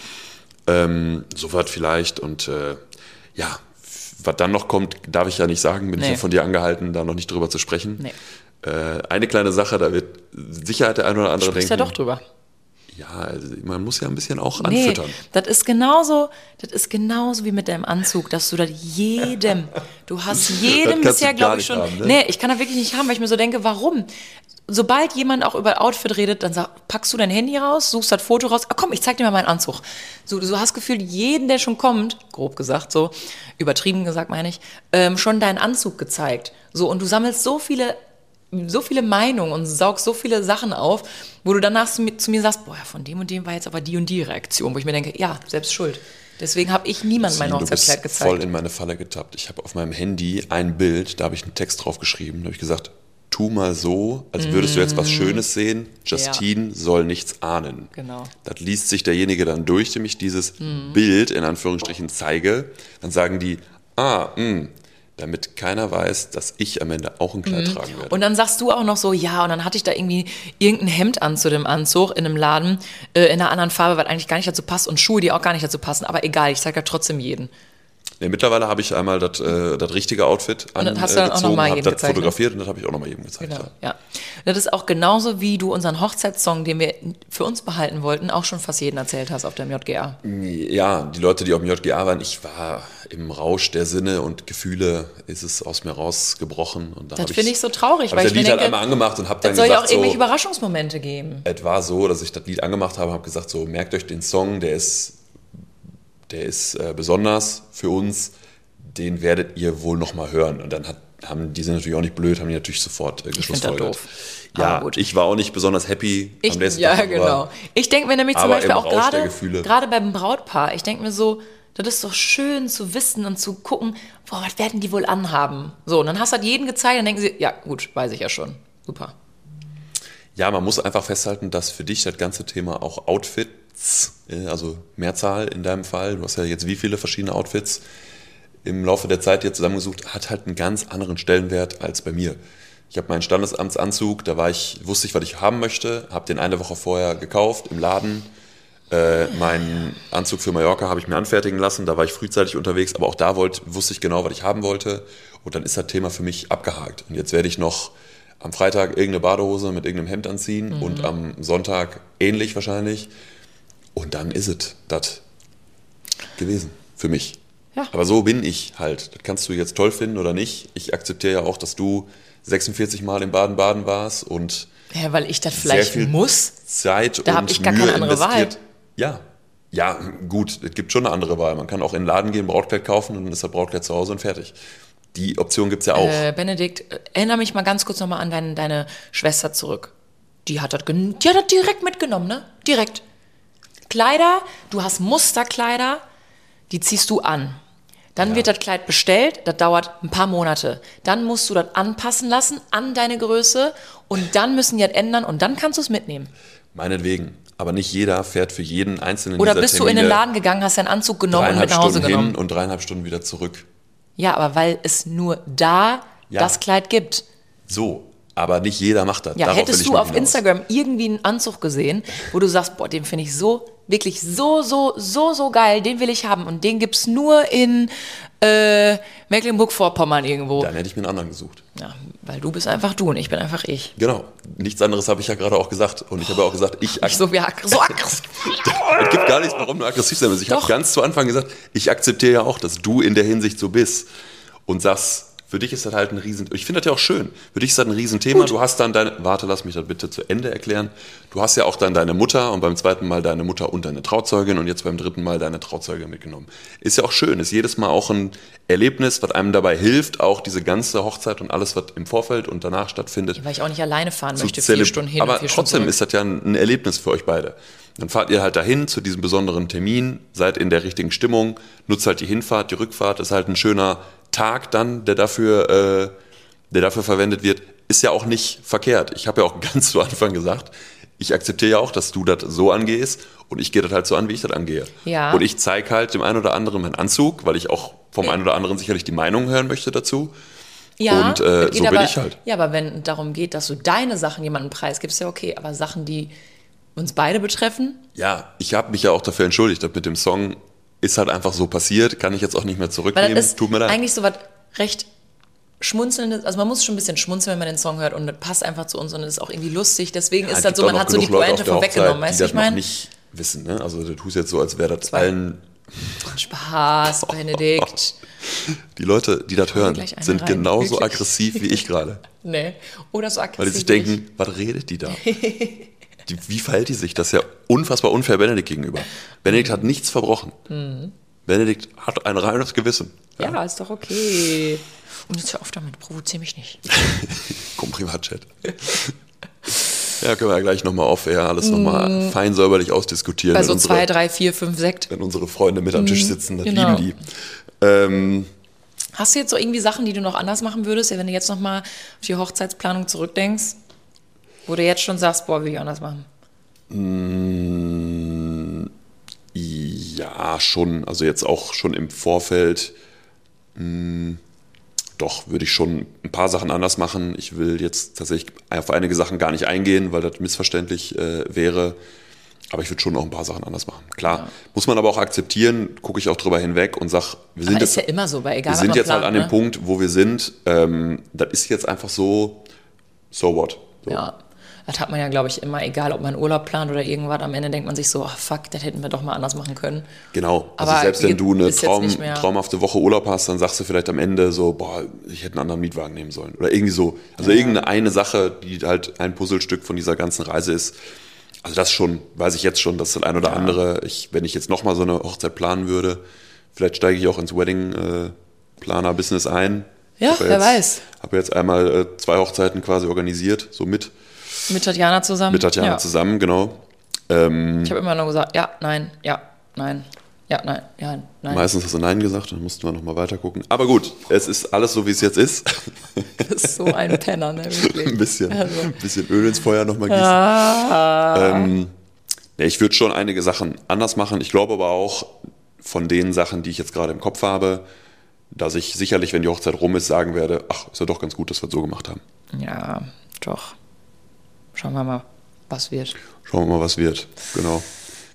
Ähm, so was vielleicht. Und äh, ja, was dann noch kommt, darf ich ja nicht sagen. Bin Nee. ich ja von dir angehalten, da noch nicht drüber zu sprechen. Nee. Äh, eine kleine Sache, da wird Sicherheit der eine oder andere Sprichst denken. ja doch drüber. Ja, also man muss ja ein bisschen auch Nee, anfüttern. das ist genauso, das ist genauso wie mit deinem Anzug, dass du das jedem, du hast jedem kannst du bisher, gar glaube ich, nicht schon, haben, ne? nee, ich kann das wirklich nicht haben, weil ich mir so denke, warum? Sobald jemand auch über Outfit redet, dann sag, packst du dein Handy raus, suchst das Foto raus, ah, komm, ich zeig dir mal meinen Anzug. So, du hast gefühlt, jeden, der schon kommt, grob gesagt so, übertrieben gesagt meine ich, ähm, schon deinen Anzug gezeigt. So, und du sammelst so viele so viele Meinungen und saugst so viele Sachen auf, wo du danach zu mir, zu mir sagst, boah, ja, von dem und dem war jetzt aber die und die Reaktion, wo ich mir denke, ja, selbst schuld. Deswegen habe ich niemandem mein Du bist Hochzeitskleid gezeigt. voll in meine Falle getappt. Ich habe auf meinem Handy ein Bild, da habe ich einen Text drauf geschrieben. Da habe ich gesagt, tu mal so, als würdest du jetzt was Schönes sehen. Justine soll nichts ahnen. Genau. Das liest sich derjenige dann durch, dem ich dieses Bild in Anführungsstrichen zeige. Dann sagen die, ah, mh, damit keiner weiß, dass ich am Ende auch ein Kleid tragen werde. Und dann sagst du auch noch so, ja, und dann hatte ich da irgendwie irgendein Hemd an zu dem Anzug in einem Laden, äh, in einer anderen Farbe, was eigentlich gar nicht dazu passt und Schuhe, die auch gar nicht dazu passen, aber egal, ich zeige ja trotzdem jeden. Nee, mittlerweile habe ich einmal das äh, das richtige Outfit Und das hast du dann auch noch angezogen, mal habe jedem das gezeigt, ne? fotografiert und das habe ich auch nochmal jedem gezeigt. Genau, Ja. ja. Das ist auch genauso, wie du unseren Hochzeitssong, den wir für uns behalten wollten, auch schon fast jedem erzählt hast auf dem J G A. Ja, die Leute, die auf dem J G A waren, ich war im Rausch der Sinne und Gefühle, ist es aus mir rausgebrochen. Und dann Das hab finde ich so traurig, hab weil ich ich das mir Lied halt denke, einmal angemacht und habe dann es soll ja auch gesagt, irgendwelche so, Überraschungsmomente geben. es war so, dass ich das Lied angemacht habe und habe gesagt, so merkt euch den Song, der ist, der ist äh, besonders für uns, den werdet ihr wohl noch mal hören. Und dann hat, haben die sind natürlich auch nicht blöd, haben die natürlich sofort äh, Ich finde das geschlussfolgert. doof. Ja, Aber gut. ich war auch nicht besonders happy Ich, am nächsten ja, Tag. genau. aber- Ich denke mir nämlich zum aber Beispiel im auch Rausch der gerade, Gefühle. gerade beim Brautpaar, ich denke mir so, das ist doch schön zu wissen und zu gucken, boah, was werden die wohl anhaben? So, und dann hast du halt jeden gezeigt, dann denken sie, ja gut, weiß ich ja schon. Super. Ja, man muss einfach festhalten, dass für dich das ganze Thema auch Outfits, äh, also Mehrzahl in deinem Fall, du hast ja jetzt wie viele verschiedene Outfits im Laufe der Zeit dir zusammengesucht, hat halt einen ganz anderen Stellenwert als bei mir. Ich habe meinen Standesamtsanzug, da war ich, wusste ich, was ich haben möchte, habe den eine Woche vorher gekauft im Laden, Äh, meinen Anzug für Mallorca habe ich mir anfertigen lassen, da war ich frühzeitig unterwegs, aber auch da wollte, wusste ich genau, was ich haben wollte und dann ist das Thema für mich abgehakt. Und jetzt werde ich noch am Freitag irgendeine Badehose mit irgendeinem Hemd anziehen mhm. und am Sonntag ähnlich wahrscheinlich und dann ist es das gewesen für mich. Ja. Aber so bin ich halt. Das kannst du jetzt toll finden oder nicht. Ich akzeptiere ja auch, dass du sechsundvierzig Mal in Baden-Baden warst und ja, weil ich das vielleicht muss. Zeit da und habe ich gar Mühe keine andere investiert. Wahl. Ja, ja, gut, es gibt schon eine andere Wahl. Man kann auch in den Laden gehen, Brautkleid kaufen und dann ist das Brautkleid zu Hause und fertig. Die Option gibt es ja auch. Äh, Benedikt, erinnere mich mal ganz kurz nochmal an deine, deine Schwester zurück. Die hat, das gen- die hat das direkt mitgenommen, ne? Direkt. Kleider, du hast Musterkleider, die ziehst du an. Dann Ja. wird das Kleid bestellt, das dauert ein paar Monate. Dann musst du das anpassen lassen an deine Größe und dann müssen die das ändern und dann kannst du es mitnehmen. Meinetwegen. Aber nicht jeder fährt für jeden einzelnen Oder dieser bist du in Termine den Laden gegangen, hast deinen Anzug genommen und dreieinhalb mit nach Hause Stunden genommen? hin und dreieinhalb Stunden wieder zurück. Ja, aber weil es nur da Ja. das Kleid gibt. So, aber nicht jeder macht das. Ja, Darauf will hättest ich du mit auf hinaus. Instagram irgendwie einen Anzug gesehen, wo du sagst, boah, den finde ich so, wirklich so, so, so, so geil, den will ich haben und den gibt's nur in äh, Mecklenburg-Vorpommern irgendwo. Dann hätte ich mir einen anderen gesucht. Ja, weil du bist einfach du und ich bin einfach ich. Genau. Nichts anderes habe ich ja gerade auch gesagt. Und ich habe ja auch gesagt, ich ak- So, wie ag- so aggressiv. Es gibt gar nichts, warum du aggressiv sein willst. Ich habe Doch. ganz zu Anfang gesagt, ich akzeptiere ja auch, dass du in der Hinsicht so bist. Und sagst, für dich ist das halt ein Riesen... Ich finde das ja auch schön. Für dich ist das ein Riesenthema. Gut. Du hast dann deine... Warte, lass mich das bitte zu Ende erklären. Du hast ja auch dann deine Mutter und beim zweiten Mal deine Mutter und deine Trauzeugin und jetzt beim dritten Mal deine Trauzeugin mitgenommen. Ist ja auch schön. Ist jedes Mal auch ein Erlebnis, was einem dabei hilft, auch diese ganze Hochzeit und alles, was im Vorfeld und danach stattfindet, Weil ich auch nicht alleine fahren zu möchte, vier zeleb- Stunden hin Aber und vier Stunden trotzdem zurück. ist das ja ein, ein Erlebnis für euch beide. Dann fahrt ihr halt dahin zu diesem besonderen Termin, seid in der richtigen Stimmung, nutzt halt die Hinfahrt, die Rückfahrt, ist halt ein schöner Tag dann, der dafür, äh, der dafür verwendet wird. Ist ja auch nicht verkehrt. Ich habe ja auch ganz zu Anfang gesagt, ich akzeptiere ja auch, dass du das so angehst und ich gehe das halt so an, wie ich das angehe. Ja. Und ich zeige halt dem einen oder anderen meinen Anzug, weil ich auch vom einen oder anderen sicherlich die Meinung hören möchte dazu. Ja, Und, äh, das geht so bin aber, ich halt. Ja, aber wenn es darum geht, dass du deine Sachen jemandem preisgibst, ja okay. Aber Sachen, die uns beide betreffen, Ja, ich habe mich ja auch dafür entschuldigt, dass mit dem Song ist halt einfach so passiert, kann ich jetzt auch nicht mehr weil zurücknehmen, das ist tut mir leid. eigentlich so was recht Schmunzelndes, also man muss schon ein bisschen schmunzeln, wenn man den Song hört und das passt einfach zu uns und es ist auch irgendwie lustig, deswegen Ja, ist es das gibt so, auch man noch hat so die genug Leute auf Pointe der vorweggenommen, Hochzeit, weißt die du, das ich meine? noch nicht wissen, ne? Also du tust jetzt so, als wäre das Zwei. allen, Spaß, Benedikt. die Leute, die das hören, gleich eine sind rein, genauso wirklich. aggressiv wie ich gerade. Nee, oder so aggressiv. Weil die sich wie ich. denken, was redet die da? Die, wie verhält die sich? Das ist ja unfassbar unfair Benedikt gegenüber. Benedikt hat nichts verbrochen. Mhm. Benedikt hat ein reines Gewissen. Ja, ist doch okay. Und jetzt hör auf damit, provozier mich nicht. Komm, Privatchat. Ja, können wir ja gleich nochmal auf, ja, alles nochmal fein säuberlich ausdiskutieren. Bei wenn so unsere, zwei, drei, vier, fünf Sekt. wenn unsere Freunde mit am Tisch sitzen, das genau. lieben die. Ähm, Hast du jetzt so irgendwie Sachen, die du noch anders machen würdest, ja, wenn du jetzt nochmal auf die Hochzeitsplanung zurückdenkst? Wo du jetzt schon sagst, boah, will ich anders machen. mh, ja, schon. Also jetzt auch schon im Vorfeld. Mh, doch, würde ich schon ein paar Sachen anders machen. Ich will jetzt tatsächlich auf einige Sachen gar nicht eingehen, weil das missverständlich äh, wäre. Aber ich würde schon noch ein paar Sachen anders machen. Klar, Ja. muss man aber auch akzeptieren, gucke ich auch drüber hinweg und sage, wir sind Aber ist jetzt, ja immer so, bei egal wir was sind man jetzt halt plant, an dem ne? Punkt, wo wir sind. Ähm, das ist jetzt einfach so, so what. So. Ja, das hat man ja, glaube ich, immer, egal ob man Urlaub plant oder irgendwas, am Ende denkt man sich so, oh, fuck, das hätten wir doch mal anders machen können. Genau, also Aber selbst wenn du eine ist jetzt Traum, nicht mehr- traumhafte Woche Urlaub hast, dann sagst du vielleicht am Ende so, boah, ich hätte einen anderen Mietwagen nehmen sollen. Oder irgendwie so. Also irgendeine eine Sache, die halt ein Puzzlestück von dieser ganzen Reise ist. Also das schon, weiß ich jetzt schon, dass das ein oder andere, ich, wenn ich jetzt nochmal so eine Hochzeit planen würde, vielleicht steige ich auch ins Wedding-Planer-Business ein. Ja, Hab wer jetzt, weiß. Habe jetzt einmal äh, zwei Hochzeiten quasi organisiert, so mit, Mit Tatjana zusammen. mit Tatjana ja. zusammen, genau. Ähm, Ich habe immer nur gesagt, ja, nein, ja, nein, ja, nein, ja, nein. Meistens hast du Nein gesagt, dann mussten wir nochmal weiter gucken. Aber gut, es ist alles so, wie es jetzt ist. Das ist so ein Penner, ne, wirklich. ein bisschen, Also. ein bisschen Öl ins Feuer nochmal gießen. Ah. Ähm, ja, ich würde schon einige Sachen anders machen. Ich glaube aber auch von den Sachen, die ich jetzt gerade im Kopf habe, dass ich sicherlich, wenn die Hochzeit rum ist, sagen werde, ach, ist ja doch ganz gut, dass wir es so gemacht haben. Ja, doch. Schauen wir mal, was wird. Schauen wir mal, was wird. Genau.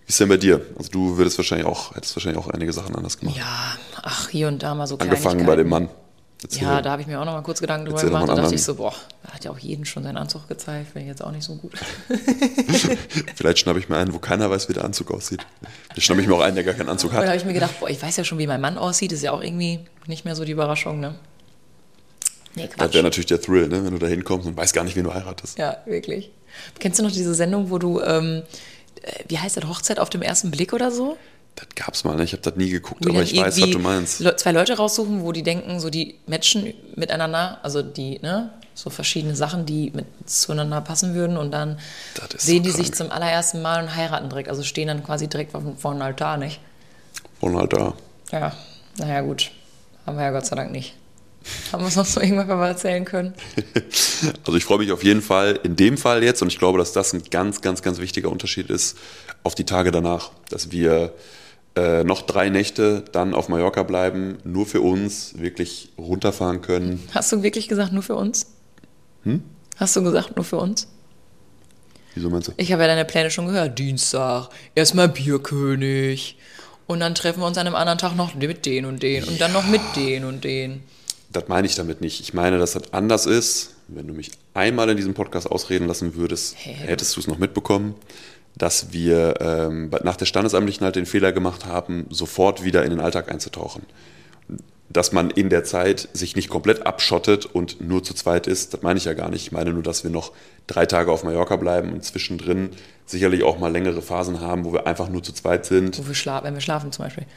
Wie ist denn bei dir? Also du würdest wahrscheinlich auch, hättest wahrscheinlich auch einige Sachen anders gemacht. Ja, ach, hier und da mal so Angefangen bei dem Mann. Erzähl. Ja, da habe ich mir auch noch mal kurz Gedanken drüber Erzähl gemacht. Da dachte ich so, boah, da hat ja auch jeden schon seinen Anzug gezeigt, finde ich jetzt auch nicht so gut. Vielleicht schnappe ich mir einen, wo keiner weiß, wie der Anzug aussieht. Vielleicht schnappe ich mir auch einen, der gar keinen Anzug hat. Da habe ich mir gedacht, boah, ich weiß ja schon, wie mein Mann aussieht. Das ist ja auch irgendwie nicht mehr so die Überraschung, ne? Nee, Quatsch. Das wäre natürlich der Thrill, ne? Wenn du da hinkommst und weißt gar nicht, wen du heiratest. Ja, wirklich. Kennst du noch diese Sendung, wo du, ähm, wie heißt das, Hochzeit auf dem ersten Blick oder so? Das gab's mal, ne? Ich habe das nie geguckt, Wo aber ich weiß, was du meinst. Zwei Leute raussuchen, wo die denken, so die matchen miteinander, also die, ne, so verschiedene Sachen, die mit zueinander passen würden und dann sehen so die sich zum allerersten Mal und heiraten direkt, also stehen dann quasi direkt vor, vor einem Altar, nicht? Vor einem Altar. Ja, naja gut, haben wir ja Gott sei Dank nicht. Haben wir uns noch so irgendwas mal erzählen können? Also ich freue mich auf jeden Fall, in dem Fall jetzt, und ich glaube, dass das ein ganz, ganz, ganz wichtiger Unterschied ist, auf die Tage danach, dass wir äh, noch drei Nächte dann auf Mallorca bleiben, nur für uns, wirklich runterfahren können. Hast du wirklich gesagt, nur für uns? Hm? Hast du gesagt, nur für uns? Wieso meinst du? Ich habe ja deine Pläne schon gehört. Dienstag, erstmal Bierkönig und dann treffen wir uns an einem anderen Tag noch mit den und den und ja. dann noch mit den und den. Das meine ich damit nicht. Ich meine, dass das anders ist. Wenn du mich einmal in diesem Podcast ausreden lassen würdest, hey, hättest du es noch mitbekommen, dass wir ähm, nach der Standesamtlichen halt den Fehler gemacht haben, sofort wieder in den Alltag einzutauchen. Dass man in der Zeit sich nicht komplett abschottet und nur zu zweit ist, das meine ich ja gar nicht. Ich meine nur, dass wir noch drei Tage auf Mallorca bleiben und zwischendrin sicherlich auch mal längere Phasen haben, wo wir einfach nur zu zweit sind. Wo wir schlafen, wenn wir schlafen zum Beispiel.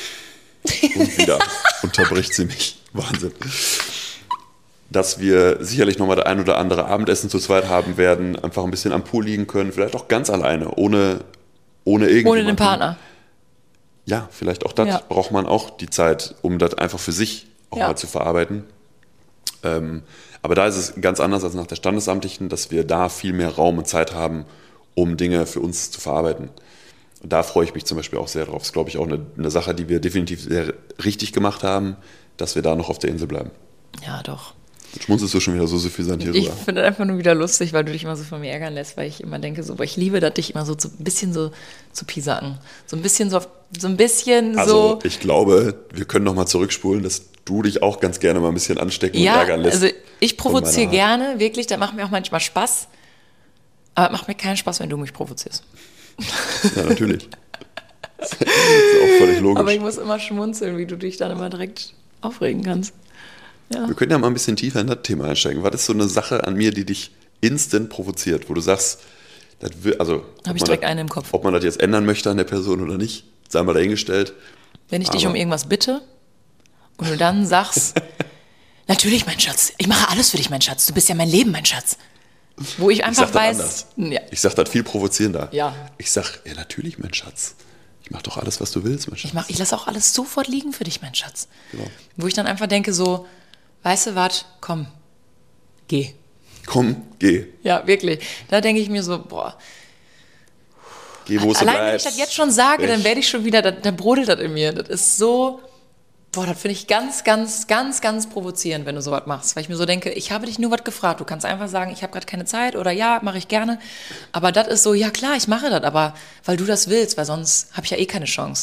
Und wieder unterbricht sie mich. Wahnsinn. Dass wir sicherlich nochmal das ein oder andere Abendessen zu zweit haben werden, einfach ein bisschen am Pool liegen können, vielleicht auch ganz alleine, ohne, ohne irgendjemanden. Ohne den Partner. Ja, vielleicht auch das ja. braucht man auch die Zeit, um das einfach für sich auch ja. mal zu verarbeiten. Ähm, aber da ist es ganz anders als nach der Standesamtlichen, dass wir da viel mehr Raum und Zeit haben, um Dinge für uns zu verarbeiten. Und da freue ich mich zum Beispiel auch sehr drauf. Das ist, glaube ich, auch eine, eine Sache, die wir definitiv sehr richtig gemacht haben, dass wir da noch auf der Insel bleiben. Ja, doch. Jetzt schmunzelst du schon wieder so suffisant hier ich rüber. Ich finde das einfach nur wieder lustig, weil du dich immer so von mir ärgern lässt, weil ich immer denke, so, boah, ich liebe das, dich immer so ein bisschen so zu piesacken. So ein bisschen so, so ein bisschen also, so. Also ich glaube, wir können nochmal zurückspulen, dass du dich auch ganz gerne mal ein bisschen anstecken ja, und ärgern lässt. Also ich provoziere gerne, wirklich, das macht mir auch manchmal Spaß. Aber es macht mir keinen Spaß, wenn du mich provozierst. Ja, natürlich. Das ist auch völlig logisch. Aber ich muss immer schmunzeln, wie du dich dann immer direkt aufregen kannst. Ja. Wir können ja mal ein bisschen tiefer in das Thema einsteigen. Was ist so eine Sache an mir, die dich instant provoziert, wo du sagst, das will, also habe ich direkt das, einen im Kopf. Ob man das jetzt ändern möchte an der Person oder nicht, sei mal dahingestellt. Wenn ich Aber dich um irgendwas bitte und du dann sagst, natürlich, mein Schatz, ich mache alles für dich, mein Schatz, du bist ja mein Leben, mein Schatz. Wo ich einfach ich weiß... Das ja. Ich sag das viel provozierender. Ja. Ich sag, ja natürlich, mein Schatz. Ich mach doch alles, was du willst, mein Schatz. Ich, mach, ich lasse auch alles sofort liegen für dich, mein Schatz. Genau. Wo ich dann einfach denke so, weißt du was, komm, geh. Komm, geh. Ja, wirklich. Da denke ich mir so, boah. Geh, wo es Allein bleibst. wenn ich das jetzt schon sage, Echt? Dann werde ich schon wieder, dann, dann brodelt das in mir. Das ist so, boah, das finde ich ganz, ganz, ganz, ganz provozierend, wenn du sowas machst. Weil ich mir so denke, ich habe dich nur was gefragt. Du kannst einfach sagen, ich habe gerade keine Zeit oder ja, mache ich gerne. Aber das ist so, ja klar, ich mache das, aber weil du das willst, weil sonst habe ich ja eh keine Chance.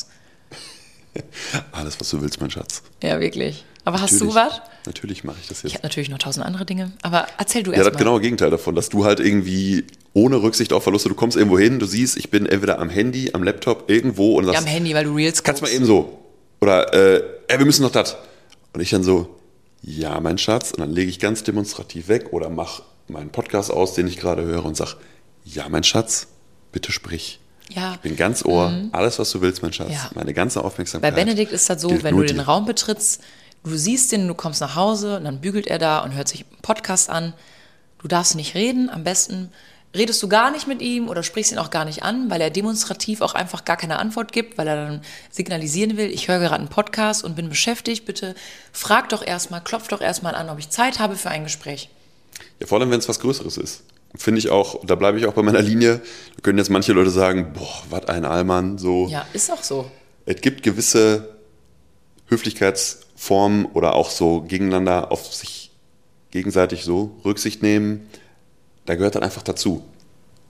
Alles, was du willst, mein Schatz. Ja, wirklich. Aber natürlich, hast du was? Natürlich mache ich das jetzt. Ich habe natürlich noch tausend andere Dinge, aber erzähl du ja, erst mal. Ja, das genaue Gegenteil davon, dass du halt irgendwie ohne Rücksicht auf Verluste, du kommst irgendwo hin, du siehst, ich bin entweder am Handy, am Laptop, irgendwo und sagst, ja, am Handy, weil du Reels kannst mal eben so. Oder, äh, ey, wir müssen noch das. Und ich dann so, ja, mein Schatz, und dann lege ich ganz demonstrativ weg oder mache meinen Podcast aus, den ich gerade höre und sag, ja, mein Schatz, bitte sprich. Ja. Ich bin ganz Ohr, mhm. alles, was du willst, mein Schatz. Ja. Meine ganze Aufmerksamkeit. Bei Benedikt ist das so, wenn du den Raum betrittst, du siehst den, du kommst nach Hause und dann bügelt er da und hört sich einen Podcast an. Du darfst nicht reden, am besten redest du gar nicht mit ihm oder sprichst ihn auch gar nicht an, weil er demonstrativ auch einfach gar keine Antwort gibt, weil er dann signalisieren will, ich höre gerade einen Podcast und bin beschäftigt, bitte frag doch erstmal, klopf doch erstmal an, ob ich Zeit habe für ein Gespräch. Ja, vor allem, wenn es was Größeres ist. Finde ich auch, da bleibe ich auch bei meiner Linie, da können jetzt manche Leute sagen, boah, was ein Allmann, so. Ja, ist auch so. Es gibt gewisse Höflichkeitsformen oder auch so gegeneinander auf sich gegenseitig so Rücksicht nehmen, da gehört dann einfach dazu.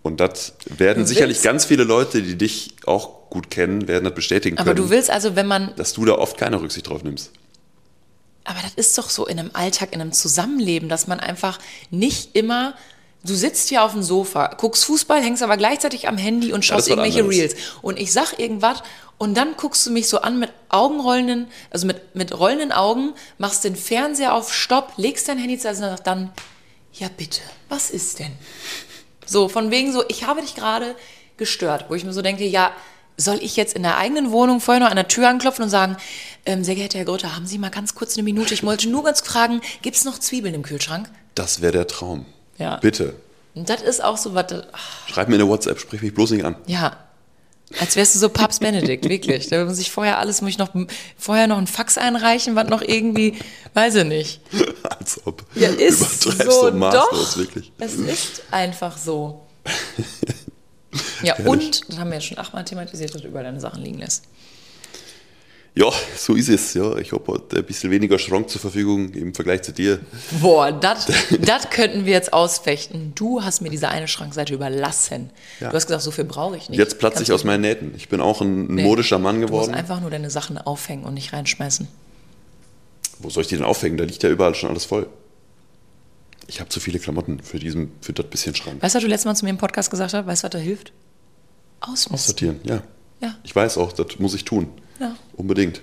Und das werden Du sicherlich willst- ganz viele Leute, die dich auch gut kennen, werden das bestätigen können. Aber du willst also, wenn man, dass du da oft keine Rücksicht drauf nimmst. aber das ist doch so in einem Alltag, in einem Zusammenleben, dass man einfach nicht immer, du sitzt hier auf dem Sofa, guckst Fußball, hängst aber gleichzeitig am Handy und das schaust ist was irgendwelche anderes. Reels. Und ich sag irgendwas und dann guckst du mich so an mit Augenrollenden, also mit, mit rollenden Augen, machst den Fernseher auf Stopp, legst dein Handy zur Seite und sagst dann, ja bitte, was ist denn? So, von wegen so, ich habe dich gerade gestört, wo ich mir so denke, ja, soll ich jetzt in der eigenen Wohnung vorher noch an der Tür anklopfen und sagen, ähm, sehr geehrter Herr Grötter, haben Sie mal ganz kurz eine Minute, ich wollte nur ganz fragen, gibt es noch Zwiebeln im Kühlschrank? Das wäre der Traum. Ja. Bitte. Und das ist auch so was, ach, Schreib mir eine WhatsApp, sprich mich bloß nicht an. ja, als wärst du so Papst Benedikt, wirklich. Da muss ich vorher alles, muss ich noch, vorher noch ein Fax einreichen, was noch irgendwie, weiß ich nicht. Als ob. Ja, ist Übertreibst so, du maßlos, doch. wirklich. Es ist einfach so. Ja, Herrlich. und, das haben wir ja schon achtmal thematisiert, dass du über deine Sachen liegen lässt. Ja, so ist es. Ja, ich habe heute ein bisschen weniger Schrank zur Verfügung im Vergleich zu dir. Boah, das könnten wir jetzt ausfechten. Du hast mir diese eine Schrankseite überlassen. Ja. Du hast gesagt, so viel brauche ich nicht. Jetzt platze Kannst ich aus du- meinen Nähten. Ich bin auch ein, ein Nee, modischer Mann Du musst geworden. einfach nur deine Sachen aufhängen und nicht reinschmeißen. Wo soll ich die denn aufhängen? Da liegt ja überall schon alles voll. Ich habe zu viele Klamotten für, diesen, für das bisschen Schrank. Weißt du, was du letztes Mal zu mir im Podcast gesagt hast? Weißt du, was da hilft? Ausmisten. Aussortieren, ja. Ja. Ich weiß auch, das muss ich tun. Ja. Unbedingt.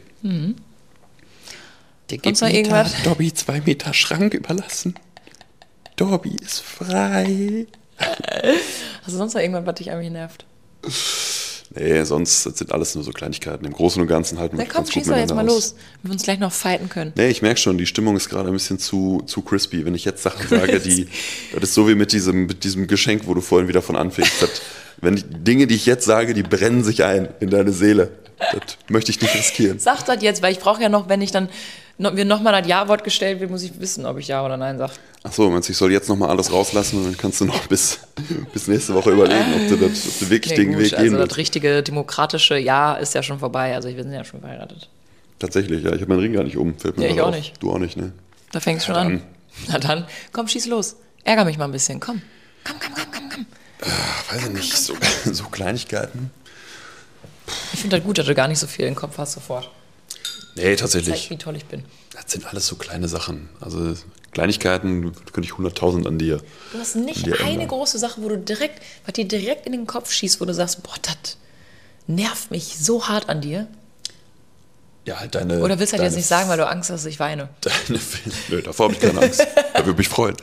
Der Sonst noch irgendwas? Dobby zwei Meter Schrank überlassen. Dobby ist frei. Hast du sonst noch irgendwas, was dich eigentlich nervt? Nee, sonst das sind alles nur so Kleinigkeiten. Im Großen und Ganzen halten wir Na komm, ganz gut schieß doch jetzt mal miteinander los. Wir uns gleich noch fighten können. Nee, ich merke schon, die Stimmung ist gerade ein bisschen zu, zu crispy. Wenn ich jetzt Sachen sage, die, das ist so wie mit diesem, mit diesem Geschenk, wo du vorhin wieder von anfängst. Das, wenn ich, Dinge, die ich jetzt sage, die brennen sich ein in deine Seele. Das möchte ich nicht riskieren. Sag das jetzt, weil ich brauche ja noch, wenn ich dann noch, mir nochmal das Ja-Wort gestellt wird, muss ich wissen, ob ich Ja oder Nein sage. Ach so, meinst du, ich soll jetzt nochmal alles rauslassen und dann kannst du noch bis, bis nächste Woche überlegen, ob du, das, ob du wirklich Nee, den gut, Weg gehen also willst. das richtige demokratische Ja ist ja schon vorbei. Also wir sind ja schon verheiratet. Tatsächlich, ja. Ich habe meinen Ring gar nicht um. Fällt mir Ja, ich gerade auch auf. nicht. Du auch nicht, ne? Da fängst du schon an. Na dann, komm, schieß los. Ärger mich mal ein bisschen. Komm. Komm, komm, komm, komm, komm. Ach, weiß ich nicht, so, so Kleinigkeiten. Ich finde das gut, dass du gar nicht so viel im Kopf hast sofort. Nee, Zeig, tatsächlich. wie toll ich bin. Das sind alles so kleine Sachen. Also Kleinigkeiten könnte ich hunderttausend an dir. Du hast nicht dir eine ändern. große Sache, wo du direkt, was dir direkt in den Kopf schießt, wo du sagst, boah, das nervt mich so hart an dir. Ja, halt deine. Oder willst du halt deine, jetzt nicht sagen, weil du Angst hast, dass ich weine? Deine Filme. Nö, davor habe ich keine Angst. Da würde mich freuen.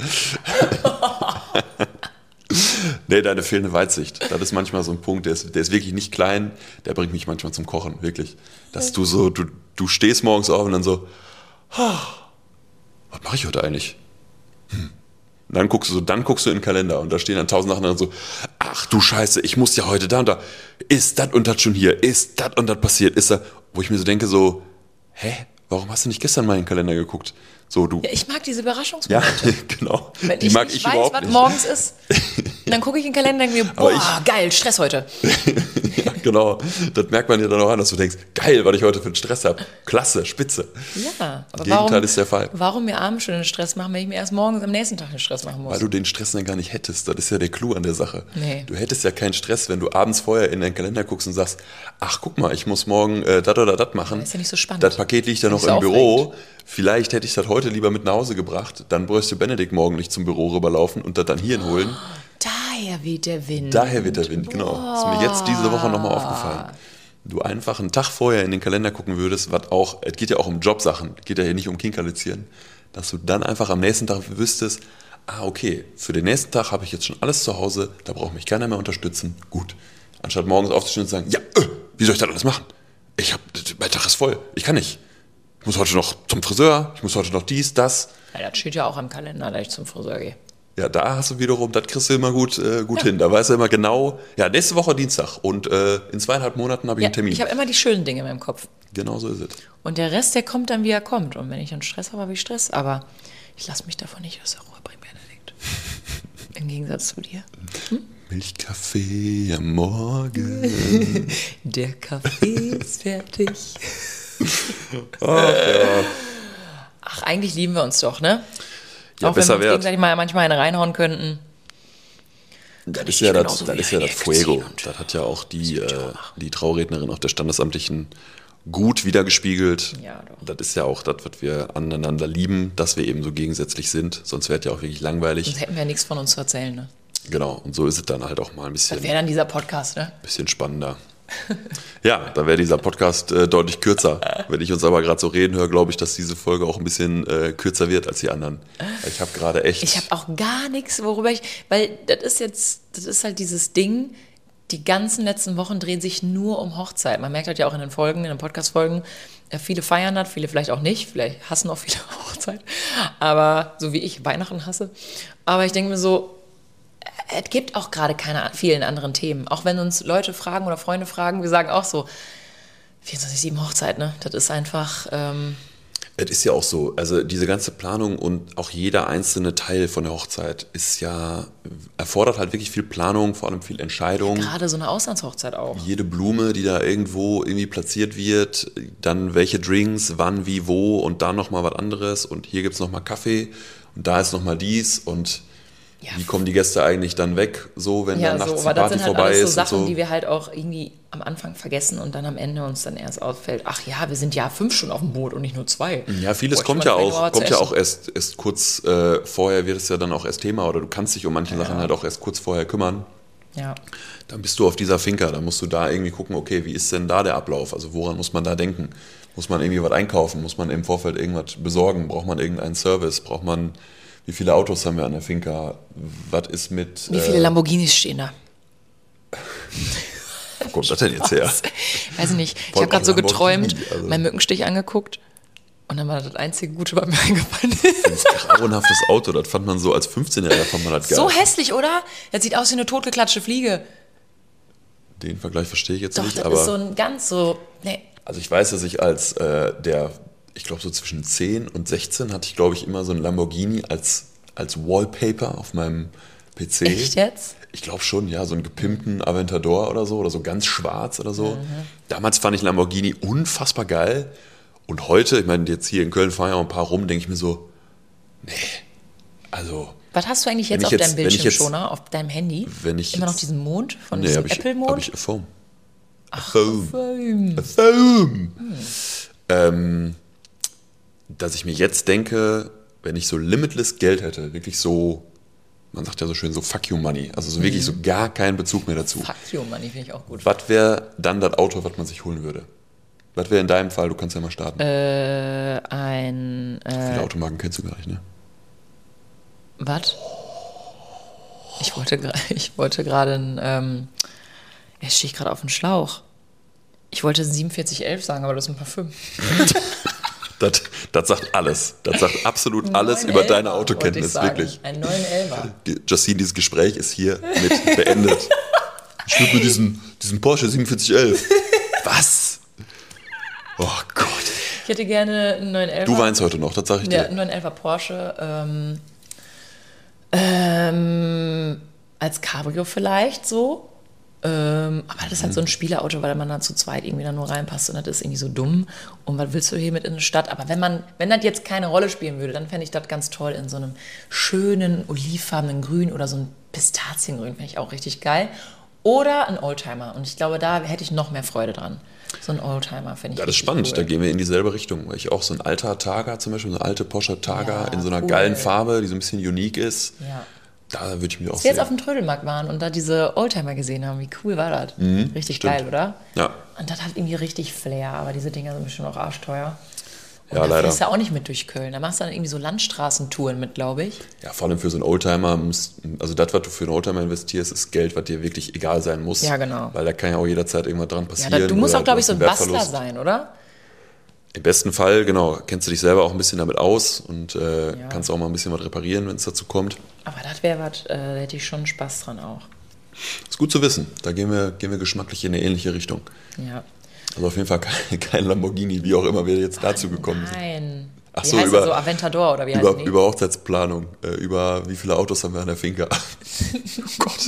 Nee, deine fehlende Weitsicht. Das ist manchmal so ein Punkt, der ist, der ist wirklich nicht klein, der bringt mich manchmal zum Kochen, wirklich. Dass du so, du, du stehst morgens auf und dann so, ah, was mache ich heute eigentlich? Hm. Und dann guckst du so, dann guckst du in den Kalender und da stehen dann tausend Sachen drin so, ach du Scheiße, ich muss ja heute da und da. Ist das und das schon hier? Ist das und das passiert? Ist da, wo ich mir so denke so, hä, warum hast du nicht gestern mal in den Kalender geguckt? So, du, Ja, ich mag diese ja, Überraschungsmomente. genau. Wenn Die ich mag nicht ich weiß, überhaupt was nicht. morgens ist, dann gucke ich in den Kalender und denke mir, Aber boah, geil, Stress heute. Ja, genau. Das merkt man dir dann auch an, dass du denkst, geil, was ich heute für einen Stress habe. Klasse, spitze. Ja, aber Gegenteil warum, ist der Fall. warum mir abends schon den Stress machen, wenn ich mir erst morgens am nächsten Tag den Stress machen muss? Weil du den Stress dann gar nicht hättest. Das ist ja der Clou an der Sache. Nee. Du hättest ja keinen Stress, wenn du abends vorher in deinen Kalender guckst und sagst, ach, guck mal, ich muss morgen äh, das oder das machen. Das ist ja nicht so spannend. Das Paket liegt ja noch Ist ja im nicht so Büro. aufregend. Vielleicht hätte ich das heute lieber mit nach Hause gebracht. Dann bräuchte Benedikt morgen nicht zum Büro rüberlaufen und das dann hierhin holen. Daher weht der Wind. Daher wird der Wind, genau. Das ist mir jetzt diese Woche nochmal aufgefallen. Du einfach einen Tag vorher in den Kalender gucken würdest, was auch, es geht ja auch um Jobsachen, es geht ja hier nicht um Kinkerlizieren, dass du dann einfach am nächsten Tag wüsstest, ah, okay, für den nächsten Tag habe ich jetzt schon alles zu Hause, da braucht mich keiner mehr unterstützen, gut. Anstatt morgens aufzustehen und zu sagen, ja, äh, wie soll ich das alles machen? Ich habe, mein Tag ist voll, ich kann nicht. Ich muss heute noch zum Friseur, ich muss heute noch dies, das. Ja, das steht ja auch am Kalender, dass ich zum Friseur gehe. Ja, da hast du wiederum, das kriegst du immer gut, äh, gut hin. Da weißt du immer genau, ja, nächste Woche Dienstag und äh, in zweieinhalb Monaten habe ich Ja, einen Termin. ich habe immer die schönen Dinge in meinem Kopf. Genau so ist es. Und der Rest, der kommt dann, wie er kommt. Und wenn ich dann Stress habe, habe ich Stress. Aber ich lasse mich davon nicht aus der Ruhe bringen, Benedikt. Im Gegensatz zu dir. Milchkaffee am Morgen. Der Kaffee ist fertig. Ach, ja. Ach, eigentlich lieben wir uns doch, ne? Ja, Auch besser wenn wir uns wert. gegenseitig mal manchmal eine reinhauen könnten. Das ist ich ja das, genauso das, wie ist ja das Helge Fuego. ziehen und Das hat ja auch die, Video äh, machen. die Traurednerin auf der Standesamtlichen gut wiedergespiegelt. Ja, doch. Das ist ja auch das, was wir aneinander lieben, dass wir eben so gegensätzlich sind. Sonst wäre es ja auch wirklich langweilig. Sonst hätten wir ja nichts von uns zu erzählen, ne? Genau, und so ist es dann halt auch mal ein bisschen, Das wäre dann dieser Podcast, ne? bisschen spannender. Ja, da wäre dieser Podcast äh, deutlich kürzer. Wenn ich uns aber gerade so reden höre, glaube ich, dass diese Folge auch ein bisschen äh, kürzer wird als die anderen. Ich habe gerade echt... Ich habe auch gar nichts, worüber ich, weil das ist jetzt, das ist halt dieses Ding, die ganzen letzten Wochen drehen sich nur um Hochzeit. Man merkt halt ja auch in den Folgen, in den Podcast-Folgen, äh, viele feiern das, viele vielleicht auch nicht, vielleicht hassen auch viele Hochzeit, aber so wie ich Weihnachten hasse. Aber ich denke mir so, es gibt auch gerade keine vielen anderen Themen. Auch wenn uns Leute fragen oder Freunde fragen, wir sagen auch so, vierundzwanzig sieben Hochzeit, ne? Das ist einfach... Ähm, Es ist ja auch so, also diese ganze Planung und auch jeder einzelne Teil von der Hochzeit ist ja, erfordert halt wirklich viel Planung, vor allem viel Entscheidung. gerade so eine Auslandshochzeit auch. Jede Blume, die da irgendwo irgendwie platziert wird, dann welche Drinks, wann, wie, wo und da nochmal was anderes und hier gibt es nochmal Kaffee und da ist nochmal dies und Ja. wie kommen die Gäste eigentlich dann weg, so wenn Ja, dann so, nachts aber die das Party sind halt vorbei alles so ist Sachen, und so. die wir halt auch irgendwie am Anfang vergessen und dann am Ende uns dann erst auffällt, ach ja, wir sind ja fünf Stunden auf dem Boot und nicht nur zwei. Ja, vieles Boah, ich kommt wollte ja vielleicht noch auch, was kommt zu ja essen. auch erst, erst kurz äh, vorher, wird es ja dann auch erst Thema oder du kannst dich um manche Sachen halt auch erst kurz vorher kümmern. Ja. Dann bist du auf dieser Finca, dann musst du da irgendwie gucken, okay, wie ist denn da der Ablauf? Also woran muss man da denken? Muss man irgendwie was einkaufen? Muss man im Vorfeld irgendwas besorgen? Braucht man irgendeinen Service? Braucht man, wie viele Autos haben wir an der Finca? Was ist mit... Wie viele äh, Lamborghinis stehen da? Wo kommt das denn jetzt her? Weiß ich nicht. Ich Voll habe gerade so Lamborghini, geträumt, also. meinen Mückenstich angeguckt und dann war das, das einzige Gute, was mir eingefallen ist. Das ist ein grauenhaftes Auto, das fand man so als fünfzehnjähriger, fand man das geil. So hässlich, oder? Das sieht aus wie eine totgeklatschte Fliege. Den Vergleich verstehe ich jetzt Doch, nicht, das aber... ist so ein ganz so... Nee. Also ich weiß, dass ich als äh, der, ich glaube so zwischen zehn und sechzehn hatte ich, glaube ich, immer so ein Lamborghini als, als Wallpaper auf meinem P C. Echt jetzt? Ich glaube schon, ja, so einen gepimpten Aventador oder so, oder so ganz schwarz oder so. Mhm. Damals fand ich Lamborghini unfassbar geil. Und heute, ich meine, jetzt hier in Köln fahren ja auch ein paar rum, denke ich mir so, nee, also... Was hast du eigentlich Wenn jetzt ich auf jetzt- deinem wenn ich jetzt- Bildschirmschoner, auf deinem Handy? Wenn ich Immer noch jetzt- diesen Mond von Nee, diesem habe ich, Apple-Mond? hab ich a Phone. Ach, Phone. Phone. A Phone. Ähm, dass ich mir jetzt denke, wenn ich so limitless Geld hätte, wirklich so, man sagt ja so schön, so fuck you money, also so wirklich so gar keinen Bezug mehr dazu. Fuck you, Mann, finde ich auch gut. Was wäre dann das Auto, was man sich holen würde? Was wäre in deinem Fall, du kannst ja mal starten. Äh, ein, Viele äh, Automarken kennst du gar nicht, ne? was? Ich wollte, gra- ich wollte gerade ein, ähm, jetzt stehe ich gerade auf dem Schlauch. Ich wollte siebenundvierzig elf sagen, aber das ist ein Parfüm. Das, das sagt alles. Das sagt absolut alles über deine Autokenntnis, wirklich. Ein neun elfer. Die- Justine, dieses Gespräch ist hier mit beendet. Ich würde mir diesen, diesen Porsche siebenundvierzig elf. Was? Oh Gott. Ich hätte gerne einen neun elfer. Du weinst heute noch, das sage ich Ja, dir. einen neun elfer Porsche. Ähm, ähm, als Cabrio vielleicht so. Ähm, aber das ist halt so ein Spieleauto, weil man da zu zweit irgendwie da nur reinpasst und das ist irgendwie so dumm. Und was willst du hier mit in der Stadt? Aber wenn man, wenn das jetzt keine Rolle spielen würde, dann fände ich das ganz toll in so einem schönen olivfarbenen Grün oder so ein Pistaziengrün, fände ich auch richtig geil. Oder ein Oldtimer. Und ich glaube, da hätte ich noch mehr Freude dran. So ein Oldtimer finde ich Ja, das ist richtig spannend, cool. da gehen wir in dieselbe Richtung. Weil ich auch so ein alter Targa zum Beispiel, so eine alte Porsche Targa Ja, in so einer cool. geilen Farbe, die so ein bisschen unique ist. Ja. Da würde ich mich auch Als wir jetzt auf sehen. dem Trödelmarkt waren und da diese Oldtimer gesehen haben, wie cool war das? Richtig stimmt. geil, oder? Ja. Und das hat irgendwie richtig Flair, aber diese Dinger sind bestimmt auch arschteuer. Und Ja, da leider. fährst du auch nicht mit durch Köln. Da machst du dann irgendwie so Landstraßentouren mit, glaube ich. Ja, vor allem für so einen Oldtimer, muss, also das, was du für einen Oldtimer investierst, ist Geld, was dir wirklich egal sein muss. Ja, genau. Weil da kann ja auch jederzeit irgendwas dran Ja, passieren. da, du musst oder auch, glaube ich, du so hast ein einen Bastler Wertverlust. sein, oder? Im besten Fall, genau, kennst du dich selber auch ein bisschen damit aus und äh, Ja. kannst auch mal ein bisschen was reparieren, wenn es dazu kommt. Aber das wäre was, äh, da hätte ich schon Spaß dran auch. Ist gut zu wissen. Da gehen wir, gehen wir geschmacklich in eine ähnliche Richtung. Ja. Also auf jeden Fall kein, kein Lamborghini, wie auch immer wir jetzt dazu gekommen sind. Nein. Ach Wie so, heißt über- das so? Aventador oder wie heißt Über, die? über Hochzeitsplanung, äh, über wie viele Autos haben wir an der Finca. Oh Gott.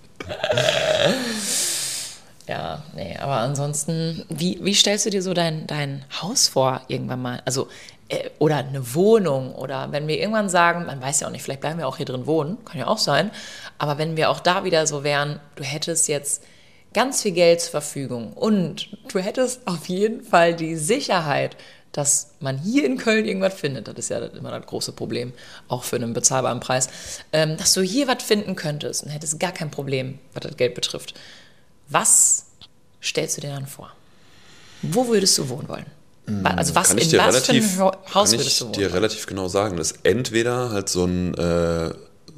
Ja, nee, aber ansonsten, wie, wie stellst du dir so dein, dein Haus vor irgendwann mal? Also, äh, oder eine Wohnung oder wenn wir irgendwann sagen, man weiß ja auch nicht, vielleicht bleiben wir auch hier drin wohnen, kann ja auch sein, Aber wenn wir auch da wieder so wären, du hättest jetzt ganz viel Geld zur Verfügung und du hättest auf jeden Fall die Sicherheit, dass man hier in Köln irgendwas findet, das ist ja immer das große Problem, auch für einen bezahlbaren Preis, ähm, dass du hier was finden könntest und hättest gar kein Problem, was das Geld betrifft. Was stellst du dir dann vor? Wo würdest du wohnen wollen? Also was, Kann ich in dir was relativ, für ein Haus kann würdest ich du wohnen? dir relativ genau sagen, das ist entweder halt so ein äh,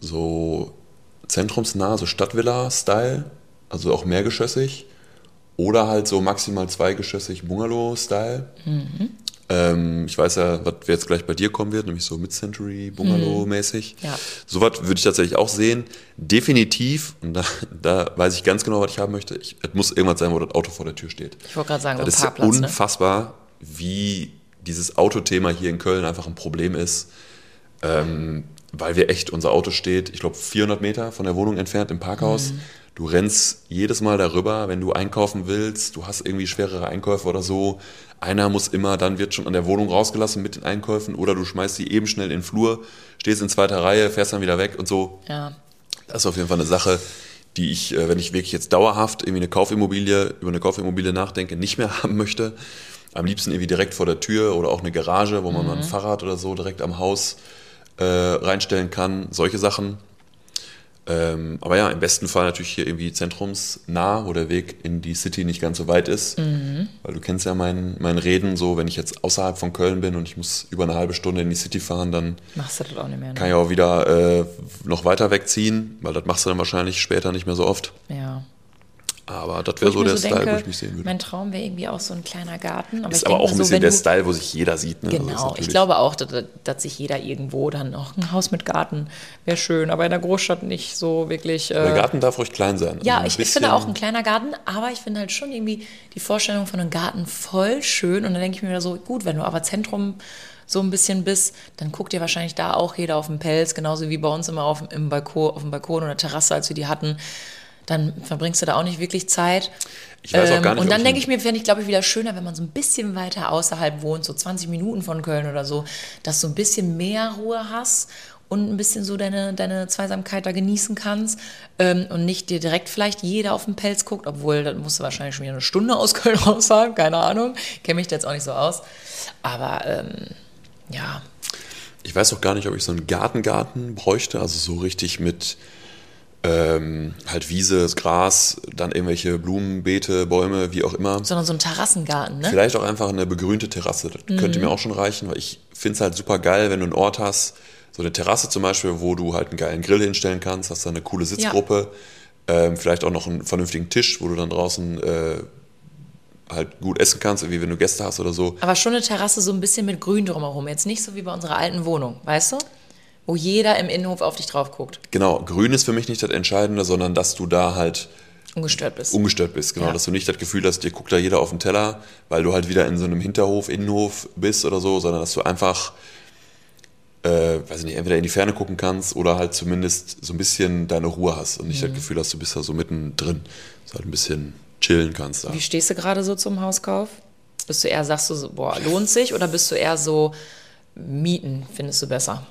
so zentrumsnah, so Stadtvilla-Style, also auch mehrgeschossig, oder halt so maximal zweigeschossig Bungalow-Style. Mhm. Ähm, ich weiß ja, was jetzt gleich bei dir kommen wird, nämlich so Mid-Century Bungalow-mäßig. Mhm. Ja. So was würde ich tatsächlich auch sehen. Definitiv, und da, da weiß ich ganz genau, was ich haben möchte. Ich, es muss irgendwas sein, wo das Auto vor der Tür steht. Ich wollte gerade sagen, das so ein ist Parkplatz, unfassbar, ne? Wie dieses Autothema hier in Köln einfach ein Problem ist, ähm, weil wir echt, unser Auto steht, ich glaube, vierhundert Meter von der Wohnung entfernt im Parkhaus. Mhm. Du rennst jedes Mal darüber, wenn du einkaufen willst, du hast irgendwie schwerere Einkäufe oder so. Einer muss immer, dann wird schon an der Wohnung rausgelassen mit den Einkäufen oder du schmeißt sie eben schnell in den Flur, stehst in zweiter Reihe, fährst dann wieder weg und so. Ja. Das ist auf jeden Fall eine Sache, die ich, wenn ich wirklich jetzt dauerhaft irgendwie eine Kaufimmobilie, über eine Kaufimmobilie nachdenke, nicht mehr haben möchte. Am liebsten irgendwie direkt vor der Tür oder auch eine Garage, wo man mhm. mal ein Fahrrad oder so direkt am Haus äh, reinstellen kann. Solche Sachen. Ähm, aber ja, im besten Fall natürlich hier irgendwie zentrumsnah, wo der Weg in die City nicht ganz so weit ist. Mhm. Weil du kennst ja mein, mein Reden so, wenn ich jetzt außerhalb von Köln bin und ich muss über eine halbe Stunde in die City fahren, dann machst du das auch nicht mehr, ne? Kann ich auch wieder äh, noch weiter wegziehen, weil das machst du dann wahrscheinlich später nicht mehr so oft. Ja. Aber das wäre so der so Style, denke, wo ich mich sehen würde. Mein Traum wäre irgendwie auch so ein kleiner Garten. Aber ist ich aber auch ein so, bisschen der Style, wo sich jeder sieht. Ne? Genau, also ich glaube auch, dass, dass sich jeder irgendwo dann auch ein Haus mit Garten wäre schön, aber in der Großstadt nicht so wirklich. Äh der Garten darf ruhig klein sein. Ja, also ich, ich finde auch ein kleiner Garten, aber ich finde halt schon irgendwie die Vorstellung von einem Garten voll schön. Und dann denke ich mir wieder so, gut, wenn du aber Zentrum so ein bisschen bist, dann guckt dir wahrscheinlich da auch jeder auf den Pelz, genauso wie bei uns immer auf, im Balkon, auf dem Balkon oder Terrasse, als wir die hatten. Dann verbringst du da auch nicht wirklich Zeit. Ich weiß auch gar nicht, und dann denke ich mir, fände ich, glaube ich, wieder schöner, wenn man so ein bisschen weiter außerhalb wohnt, so zwanzig Minuten von Köln oder so, dass du ein bisschen mehr Ruhe hast und ein bisschen so deine, deine Zweisamkeit da genießen kannst ähm, und nicht dir direkt vielleicht jeder auf den Pelz guckt, obwohl dann musst du wahrscheinlich schon wieder eine Stunde aus Köln rausfahren, keine Ahnung, kenne mich da jetzt auch nicht so aus. Aber ähm, ja. Ich weiß auch gar nicht, ob ich so einen Gartengarten bräuchte, also so richtig mit Ähm, halt Wiese, Gras, dann irgendwelche Blumen, Beete, Bäume, wie auch immer. Sondern so ein Terrassengarten, ne? Vielleicht auch einfach eine begrünte Terrasse, das mhm. könnte mir auch schon reichen, weil ich finde es halt super geil, wenn du einen Ort hast, so eine Terrasse zum Beispiel, wo du halt einen geilen Grill hinstellen kannst, hast da eine coole Sitzgruppe, ja. ähm, vielleicht auch noch einen vernünftigen Tisch, wo du dann draußen äh, halt gut essen kannst, wie wenn du Gäste hast oder so. Aber schon eine Terrasse so ein bisschen mit Grün drumherum, jetzt nicht so wie bei unserer alten Wohnung, weißt du? Wo jeder im Innenhof auf dich drauf guckt. Genau, grün ist für mich nicht das Entscheidende, sondern dass du da halt ungestört bist. Ungestört bist, genau. Ja. Dass du nicht das Gefühl hast, dir guckt da jeder auf den Teller, weil du halt wieder in so einem Hinterhof, Innenhof bist oder so, sondern dass du einfach, äh, weiß ich nicht, entweder in die Ferne gucken kannst oder halt zumindest so ein bisschen deine Ruhe hast und nicht mhm. das Gefühl hast, du bist da so mittendrin, dass du halt ein bisschen chillen kannst. Da. Wie stehst du gerade so zum Hauskauf? Bist du eher, sagst du so, boah, lohnt sich, oder bist du eher so, mieten findest du besser?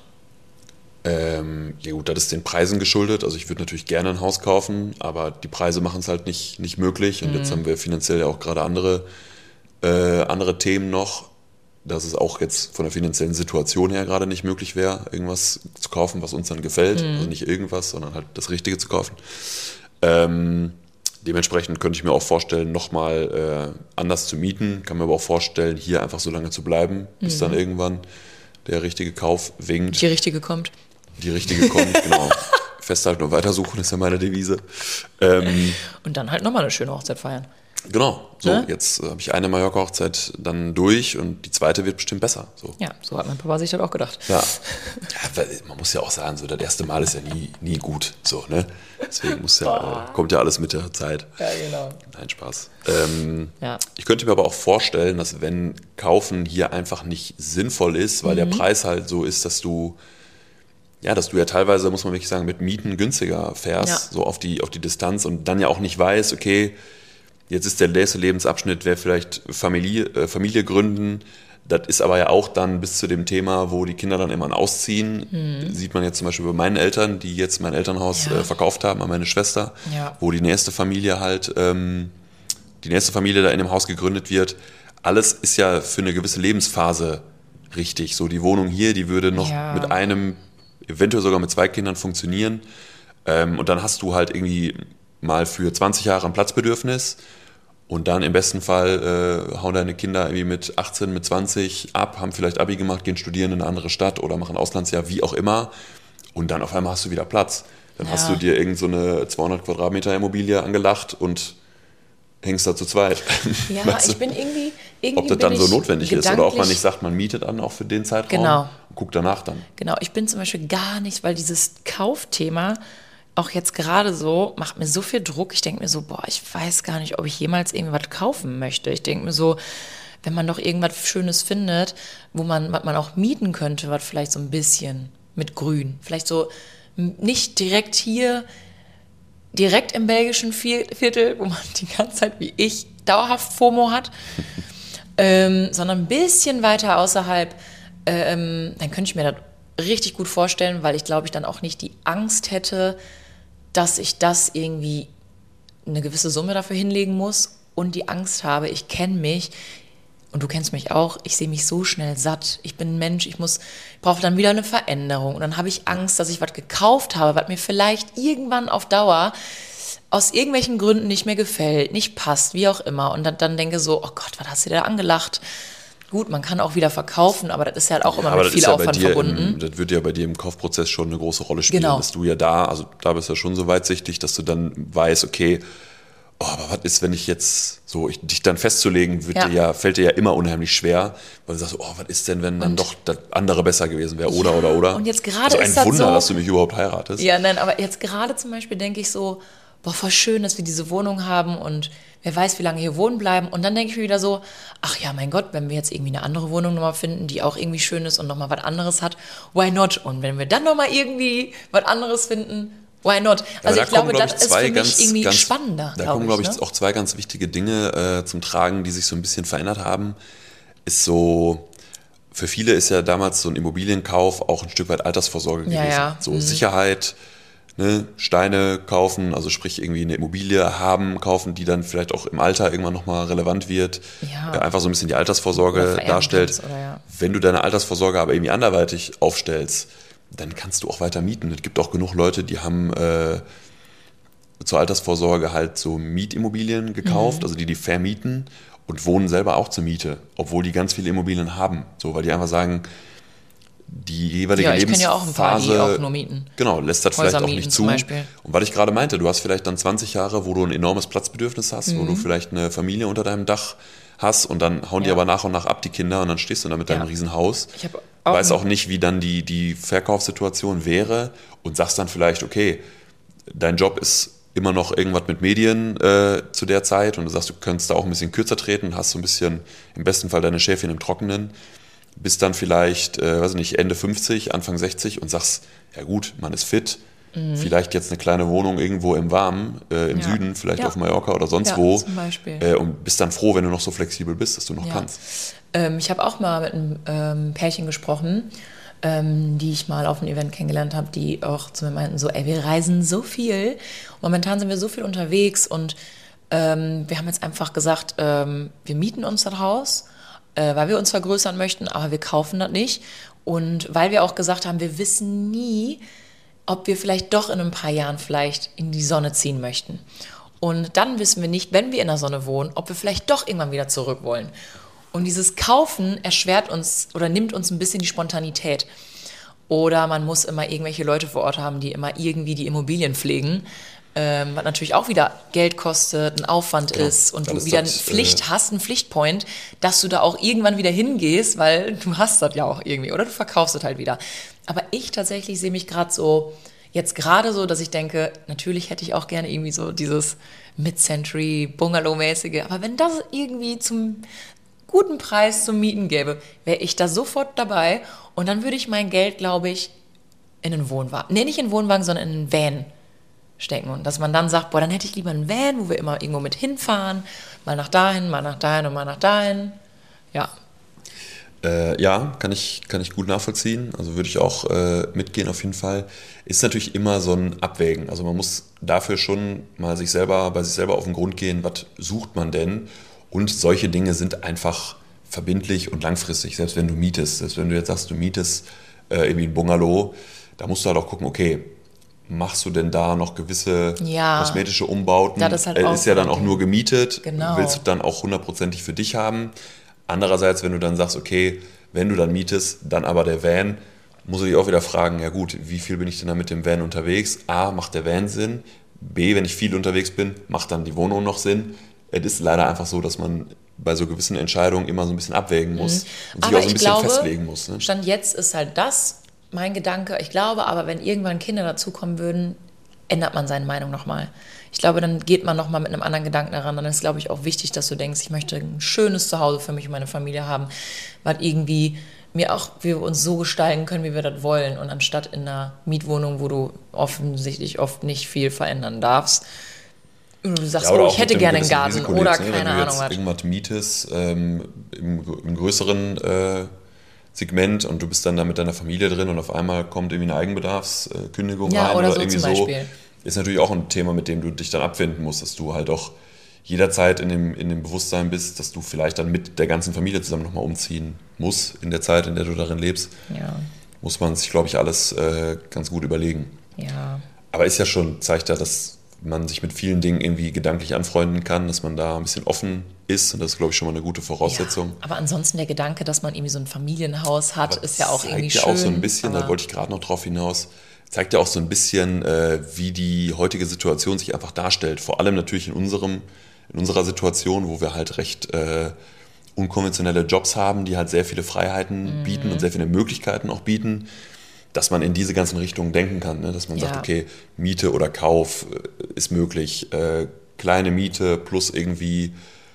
Ähm, ja gut, das ist den Preisen geschuldet. Also ich würde natürlich gerne ein Haus kaufen, aber die Preise machen es halt nicht, nicht möglich. Und mhm. jetzt haben wir finanziell ja auch gerade andere, äh, andere Themen noch, dass es auch jetzt von der finanziellen Situation her gerade nicht möglich wäre, irgendwas zu kaufen, was uns dann gefällt. Mhm. Also nicht irgendwas, sondern halt das Richtige zu kaufen. Ähm, dementsprechend könnte ich mir auch vorstellen, nochmal äh, anders zu mieten. Kann mir aber auch vorstellen, hier einfach so lange zu bleiben, bis mhm. dann irgendwann der richtige Kauf winkt. Die richtige kommt. Die richtige kommt, genau. Festhalten und weitersuchen ist ja meine Devise. Ähm, und dann halt nochmal eine schöne Hochzeit feiern. Genau. So, ne? Jetzt äh, habe ich eine Mallorca-Hochzeit dann durch und die zweite wird bestimmt besser. So. Ja, so hat mein Papa sich das auch gedacht. Ja. Ja, weil man muss ja auch sagen, so das erste Mal ist ja nie, nie gut. So, ne? Deswegen muss ja, äh, kommt ja alles mit der Zeit. Ja, genau. Nein, Spaß. Ähm, ja. Ich könnte mir aber auch vorstellen, dass wenn Kaufen hier einfach nicht sinnvoll ist, weil mhm. der Preis halt so ist, dass du Ja, dass du ja teilweise, muss man wirklich sagen, mit Mieten günstiger fährst, ja. so auf die, auf die Distanz und dann ja auch nicht weißt, okay, jetzt ist der nächste Lebensabschnitt, wäre vielleicht Familie, äh, Familie gründen, Das ist aber ja auch dann bis zu dem Thema, wo die Kinder dann immer ausziehen. Mhm. Sieht man jetzt zum Beispiel bei meinen Eltern, die jetzt mein Elternhaus ja. äh, verkauft haben an meine Schwester, ja. wo die nächste Familie halt, ähm, die nächste Familie da in dem Haus gegründet wird. Alles ist ja für eine gewisse Lebensphase richtig. So die Wohnung hier, die würde noch ja. mit einem, eventuell sogar mit zwei Kindern funktionieren. Ähm, und dann hast du halt irgendwie mal für zwanzig Jahre ein Platzbedürfnis. Und dann im besten Fall äh, hauen deine Kinder irgendwie mit achtzehn, mit zwanzig ab, haben vielleicht Abi gemacht, gehen studieren in eine andere Stadt oder machen Auslandsjahr, wie auch immer. Und dann auf einmal hast du wieder Platz. Dann ja. hast du dir irgend so eine zweihundert Quadratmeter Immobilie angelacht und hängst da zu zweit. Ja, weißt du? ich bin irgendwie, irgendwie Ob das dann so notwendig ist oder ob man nicht sagt, man mietet dann auch für den Zeitraum genau. und guckt danach dann. Genau, ich bin zum Beispiel gar nicht, weil dieses Kaufthema auch jetzt gerade so, macht mir so viel Druck. Ich denke mir so, boah, ich weiß gar nicht, ob ich jemals irgendwas kaufen möchte. Ich denke mir so, wenn man doch irgendwas Schönes findet, wo man, was man auch mieten könnte, was vielleicht so ein bisschen mit Grün. Vielleicht so nicht direkt hier, direkt im belgischen Viertel, wo man die ganze Zeit wie ich dauerhaft FOMO hat, ähm, sondern ein bisschen weiter außerhalb, ähm, dann könnte ich mir das richtig gut vorstellen, weil ich glaube, ich dann auch nicht die Angst hätte, dass ich das irgendwie eine gewisse Summe dafür hinlegen muss und die Angst habe, ich kenne mich und du kennst mich auch, ich sehe mich so schnell satt. Ich bin ein Mensch, ich muss, brauche dann wieder eine Veränderung und dann habe ich Angst, dass ich was gekauft habe, was mir vielleicht irgendwann auf Dauer aus irgendwelchen Gründen nicht mehr gefällt, nicht passt, wie auch immer und dann, dann denke so, oh Gott, was hast du da angelacht? Gut, man kann auch wieder verkaufen, aber das ist ja halt auch immer ja, mit viel ja Aufwand verbunden. Im, das wird ja bei dir im Kaufprozess schon eine große Rolle spielen, genau. dass du ja da, also da bist du ja schon so weitsichtig, dass du dann weißt, okay, oh, aber was ist, wenn ich jetzt so, ich, dich dann festzulegen, wird ja. dir ja, fällt dir ja immer unheimlich schwer, weil du sagst, oh, was ist denn, wenn dann und, doch das andere besser gewesen wäre, oder, ja, oder, oder. Und jetzt gerade also ein ist das Wunder, so, dass du mich überhaupt heiratest. Ja, nein, aber jetzt gerade zum Beispiel denke ich so, boah, voll schön, dass wir diese Wohnung haben und wer weiß, wie lange hier wohnen bleiben. Und dann denke ich mir wieder so, ach ja, mein Gott, wenn wir jetzt irgendwie eine andere Wohnung nochmal finden, die auch irgendwie schön ist und nochmal was anderes hat, why not? Und wenn wir dann nochmal irgendwie was anderes finden, why not? Also ja, ich glaube, glaub das ist für mich ganz, irgendwie ganz, spannender. Da kommen, glaube ich, ne? auch zwei ganz wichtige Dinge äh, zum Tragen, die sich so ein bisschen verändert haben. Ist so, für viele ist ja damals so ein Immobilienkauf auch ein Stück weit Altersvorsorge gewesen. Ja, ja. So mhm. Sicherheit, ne, Steine kaufen, also sprich irgendwie eine Immobilie haben, kaufen, die dann vielleicht auch im Alter irgendwann nochmal relevant wird. Ja. Äh, einfach so ein bisschen die Altersvorsorge darstellt. Kannst, oder ja. Wenn du deine Altersvorsorge aber irgendwie anderweitig aufstellst, dann kannst du auch weiter mieten. Es gibt auch genug Leute, die haben äh, zur Altersvorsorge halt so Mietimmobilien gekauft, mhm. also die die vermieten und wohnen selber auch zur Miete, obwohl die ganz viele Immobilien haben. So, weil die einfach sagen, die jeweilige ja, ich Lebensphase, ja auch ein paar, die auch nur mieten. Genau, lässt das Häuser vielleicht auch mieten nicht zum zu. Beispiel. Und weil ich gerade meinte, du hast vielleicht dann zwanzig Jahre, wo du ein enormes Platzbedürfnis hast, mhm. wo du vielleicht eine Familie unter deinem Dach hast und dann hauen ja. die aber nach und nach ab, die Kinder, und dann stehst du da mit deinem ja. Riesenhaus. Ich hab auch weiß auch nicht, wie dann die, die Verkaufssituation wäre und sagst dann vielleicht, okay, dein Job ist immer noch irgendwas mit Medien äh, zu der Zeit und du sagst, du könntest da auch ein bisschen kürzer treten und hast so ein bisschen im besten Fall deine Schäfchen im Trockenen, bist dann vielleicht, äh, weiß ich nicht, Ende fünfzig, Anfang sechzig und sagst, ja gut, man ist fit, mhm. vielleicht jetzt eine kleine Wohnung irgendwo im Warmen, äh, im ja. Süden, vielleicht ja. auf Mallorca oder sonst ja, wo zum Beispiel. Äh, und bist dann froh, wenn du noch so flexibel bist, dass du noch ja. kannst. Ähm, ich habe auch mal mit einem ähm, Pärchen gesprochen, ähm, die ich mal auf einem Event kennengelernt habe, die auch zu mir meinten, so, ey, wir reisen so viel, momentan sind wir so viel unterwegs und ähm, wir haben jetzt einfach gesagt, ähm, wir mieten uns das Haus, äh, weil wir uns vergrößern möchten, aber wir kaufen das nicht. Und weil wir auch gesagt haben, wir wissen nie, ob wir vielleicht doch in ein paar Jahren vielleicht in die Sonne ziehen möchten. Und dann wissen wir nicht, wenn wir in der Sonne wohnen, ob wir vielleicht doch irgendwann wieder zurück wollen. Und dieses Kaufen erschwert uns oder nimmt uns ein bisschen die Spontanität. Oder man muss immer irgendwelche Leute vor Ort haben, die immer irgendwie die Immobilien pflegen, ähm, was natürlich auch wieder Geld kostet, ein Aufwand genau. ist und du wieder eine Pflicht äh, hast, einen Pflichtpoint, dass du da auch irgendwann wieder hingehst, weil du hast das ja auch irgendwie oder du verkaufst es halt wieder. Aber ich tatsächlich sehe mich gerade so, jetzt gerade so, dass ich denke, natürlich hätte ich auch gerne irgendwie so dieses Mid-Century-Bungalow-mäßige, aber wenn das irgendwie zum guten Preis zum Mieten gäbe, wäre ich da sofort dabei und dann würde ich mein Geld, glaube ich, in einen Wohnwagen, nee, nicht in einen Wohnwagen, sondern in einen Van stecken und dass man dann sagt, boah, dann hätte ich lieber einen Van, wo wir immer irgendwo mit hinfahren, mal nach dahin, mal nach dahin und mal nach dahin, ja. Äh, ja, kann ich, kann ich gut nachvollziehen. Also würde ich auch äh, mitgehen auf jeden Fall. Ist natürlich immer so ein Abwägen. Also man muss dafür schon mal sich selber, bei sich selber auf den Grund gehen, was sucht man denn? Und solche Dinge sind einfach verbindlich und langfristig, selbst wenn du mietest. Selbst wenn du jetzt sagst, du mietest äh, irgendwie ein Bungalow, da musst du halt auch gucken, okay, machst du denn da noch gewisse Ja. kosmetische Umbauten? Ja, das ist halt Äh, auch ist ja so dann ein auch Ding. nur gemietet. Genau. Willst du dann auch hundertprozentig für dich haben? Andererseits, wenn du dann sagst, okay, wenn du dann mietest, dann aber der Van, muss ich dich auch wieder fragen, ja gut, wie viel bin ich denn da mit dem Van unterwegs? A, macht der Van Sinn? B, wenn ich viel unterwegs bin, macht dann die Wohnung noch Sinn? Es ist leider einfach so, dass man bei so gewissen Entscheidungen immer so ein bisschen abwägen muss und sich Aber auch so ein ich bisschen glaube, festlegen muss. Ne? Stand jetzt ist halt das mein Gedanke. Ich glaube aber, wenn irgendwann Kinder dazukommen würden, ändert man seine Meinung nochmal. Ich glaube, dann geht man nochmal mit einem anderen Gedanken daran. Dann ist, glaube ich, auch wichtig, dass du denkst, ich möchte ein schönes Zuhause für mich und meine Familie haben, was irgendwie mir auch, wir uns so gestalten können, wie wir das wollen. Und anstatt in einer Mietwohnung, wo du offensichtlich oft nicht viel verändern darfst, du sagst, Ja, oder oh, auch ich hätte mit einem gerne einen gewissen Garten Risiko oder lebst, ne? keine Wenn du Ahnung jetzt was. irgendwas mietest ähm, im, im größeren äh, Segment und du bist dann da mit deiner Familie drin und auf einmal kommt irgendwie eine Eigenbedarfskündigung Ja, rein oder oder, so irgendwie zum so, Beispiel. ist natürlich auch ein Thema, mit dem du dich dann abfinden musst, dass du halt auch jederzeit in dem, in dem Bewusstsein bist, dass du vielleicht dann mit der ganzen Familie zusammen nochmal umziehen musst in der Zeit, in der du darin lebst. Ja, Muss man sich, glaube ich, alles äh, ganz gut überlegen. ja. Aber ist ja schon, zeigt ja, dass man sich mit vielen Dingen irgendwie gedanklich anfreunden kann, dass man da ein bisschen offen ist und das ist, glaube ich, schon mal eine gute Voraussetzung. Ja, aber ansonsten der Gedanke, dass man irgendwie so ein Familienhaus hat, Aber ist ja auch zeigt irgendwie ja schön. auch so ein bisschen, da aber- wollte ich gerade noch drauf hinaus, zeigt ja auch so ein bisschen, äh, wie die heutige Situation sich einfach darstellt. Vor allem natürlich in unserem, in unserer Situation, wo wir halt recht äh, unkonventionelle Jobs haben, die halt sehr viele Freiheiten Mhm. bieten und sehr viele Möglichkeiten auch bieten, dass man in diese ganzen Richtungen denken kann. Ne? Dass man Ja. sagt, okay, Miete oder Kauf äh, ist möglich, äh, kleine Miete plus irgendwie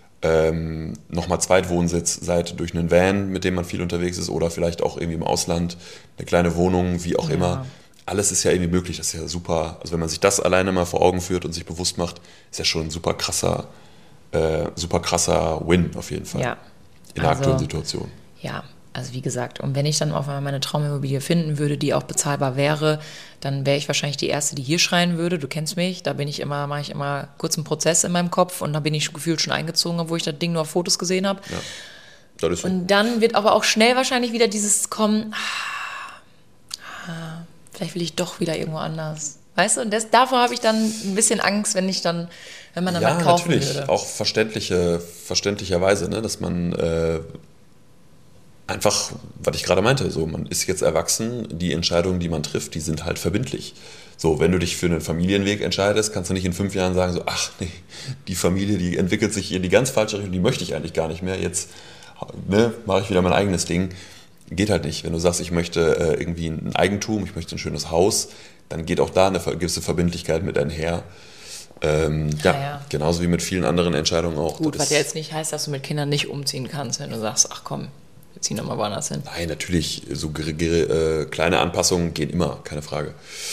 ähm, nochmal Zweitwohnsitz, sei durch einen Van, mit dem man viel unterwegs ist, oder vielleicht auch irgendwie im Ausland, eine kleine Wohnung, wie auch Ja. immer. Alles ist ja irgendwie möglich, das ist ja super. Also wenn man sich das alleine mal vor Augen führt und sich bewusst macht, ist ja schon ein super krasser, äh, super krasser Win auf jeden Fall. Ja. In der Also- aktuellen Situation. Ja, also wie gesagt, und wenn ich dann auf einmal meine Traumimmobilie finden würde, die auch bezahlbar wäre, dann wäre ich wahrscheinlich die Erste, die hier schreien würde. Du kennst mich, da bin ich immer, mache ich immer kurz einen Prozess in meinem Kopf und da bin ich gefühlt schon eingezogen, obwohl ich das Ding nur auf Fotos gesehen habe. Ja. Das ist so. Und dann wird aber auch schnell wahrscheinlich wieder dieses kommen, ah, ah, vielleicht will ich doch wieder irgendwo anders. Weißt du, und das, davor habe ich dann ein bisschen Angst, wenn ich dann, wenn man dann Ja, mal kaufen natürlich. würde. Auch verständliche, verständlicherweise, ne? Dass man äh, einfach, was ich gerade meinte, so, man ist jetzt erwachsen, die Entscheidungen, die man trifft, die sind halt verbindlich. So, wenn du dich für einen Familienweg entscheidest, kannst du nicht in fünf Jahren sagen, so, ach nee, die Familie, die entwickelt sich in die ganz falsche Richtung, die möchte ich eigentlich gar nicht mehr, jetzt ne, mache ich wieder mein eigenes Ding. Geht halt nicht. Wenn du sagst, ich möchte äh, irgendwie ein Eigentum, ich möchte ein schönes Haus, dann geht auch da eine gewisse Verbindlichkeit mit einher. Ähm, ja, Ah, ja. genauso wie mit vielen anderen Entscheidungen auch. Gut, Das was ist- ja jetzt nicht heißt, dass du mit Kindern nicht umziehen kannst, wenn du sagst, ach komm, wir ziehen doch mal woanders hin. Nein, natürlich, so gere- gere- äh, kleine Anpassungen gehen immer, keine Frage.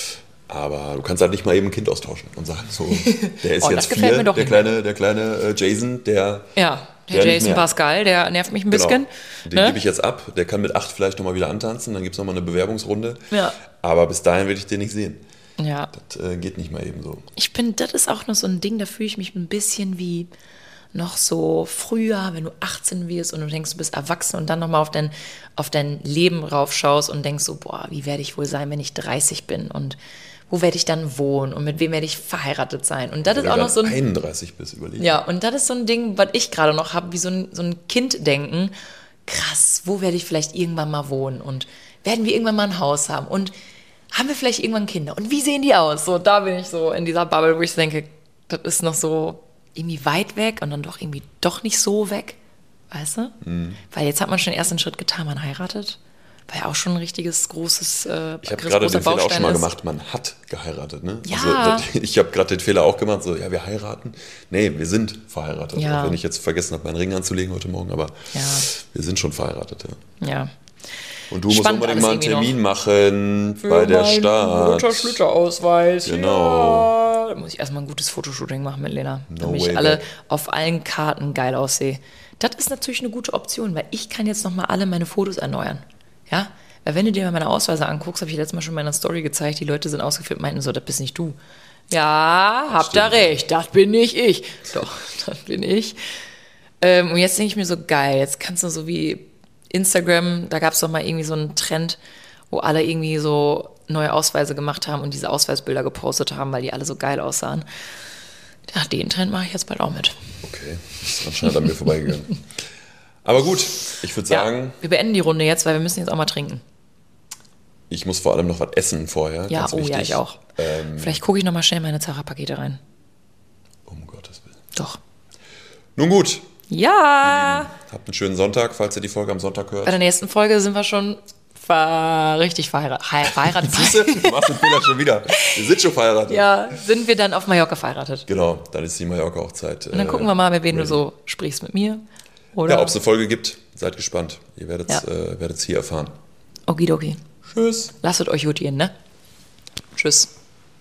Aber du kannst halt nicht mal eben ein Kind austauschen und sagen, so, der ist Oh, das jetzt gefällt vier, mir doch der nicht mehr. kleine, der kleine äh, Jason, der, Ja, der Der nicht Jason mehr. Pascal, der nervt mich ein bisschen. genau, den ne? gebe ich jetzt ab, der kann mit acht vielleicht nochmal wieder antanzen, dann gibt es nochmal eine Bewerbungsrunde. Ja. Aber bis dahin will ich den nicht sehen. Ja, Das äh, geht nicht mal eben so. ich bin, das ist auch noch so ein Ding, da fühle ich mich ein bisschen wie noch so früher, wenn du achtzehn wirst und du denkst, du bist erwachsen und dann nochmal auf dein, auf dein Leben raufschaust und denkst so, boah, wie werde ich wohl sein, wenn ich dreißig bin und wo werde ich dann wohnen und mit wem werde ich verheiratet sein? Und das ist Wenn auch du noch so dann ein, einunddreißig bist, überlegen. ja, und das ist so ein Ding, was ich gerade noch habe, wie so ein, so ein Kind-Denken. Krass, wo werde ich vielleicht irgendwann mal wohnen und werden wir irgendwann mal ein Haus haben und haben wir vielleicht irgendwann Kinder und wie sehen die aus? So, da bin ich so in dieser Bubble, wo ich denke, das ist noch so irgendwie weit weg und dann doch irgendwie doch nicht so weg, weißt du? Mhm. Weil jetzt hat man schon den ersten Schritt getan, man heiratet, weil ja auch schon ein richtiges großes äh, Ich habe großer gerade den Fehler auch Baustein schon mal ist. gemacht, man hat geheiratet. Ne? Ja. Also, das, ich habe gerade den Fehler auch gemacht, so, ja, wir heiraten. Nee, wir sind verheiratet. Ja. Auch wenn ich jetzt vergessen habe, meinen Ring anzulegen heute Morgen, aber Ja. wir sind schon verheiratet. Ja. Ja. Und du musst Spannend unbedingt alles mal einen irgendwie Termin machen bei der Stadt. Schlüter-Ausweis. Genau. Ja, da muss ich erstmal ein gutes Fotoshooting machen mit Lena, No damit way ich alle back. auf allen Karten geil aussehe. Das ist natürlich eine gute Option, weil ich kann jetzt nochmal alle meine Fotos erneuern. Ja, weil wenn du dir mal meine Ausweise anguckst, habe ich letztes Mal schon in meiner Story gezeigt, die Leute sind ausgefüllt, meinten so, das bist nicht du. Ja, habt ihr recht, das bin nicht ich. Doch, das bin ich. Ähm, und jetzt denke ich mir so, geil, jetzt kannst du so wie Instagram, da gab es doch mal irgendwie so einen Trend, wo alle irgendwie so neue Ausweise gemacht haben und diese Ausweisbilder gepostet haben, weil die alle so geil aussahen. Ja, den Trend mache ich jetzt bald auch mit. Okay, das ist anscheinend an mir vorbeigegangen. Aber gut, ich würde sagen, Ja, wir beenden die Runde jetzt, weil wir müssen jetzt auch mal trinken. ich muss vor allem noch was essen vorher. Ja, ganz oh wichtig. ja, ich auch. Ähm, Vielleicht gucke ich noch mal schnell meine Zara-Pakete rein. um Gottes Willen. Doch. Nun gut, Ja! habt einen schönen Sonntag, falls ihr die Folge am Sonntag hört. Bei der nächsten Folge sind wir schon ver richtig verheiratet. He- verheiratet. Siehst du, du machst den Fehler schon wieder. Wir sind schon verheiratet. Ja, sind wir dann auf Mallorca verheiratet. Genau, dann ist die Mallorca-Hochzeit. Und dann gucken wir mal, mit wem du so sprichst. Mit mir? Oder? Ja, ob es eine Folge gibt, seid gespannt. Ihr werdet es Ja. äh, werdet's hier erfahren. Okidoki. Tschüss. Lasst euch gut gehen, ne? Tschüss.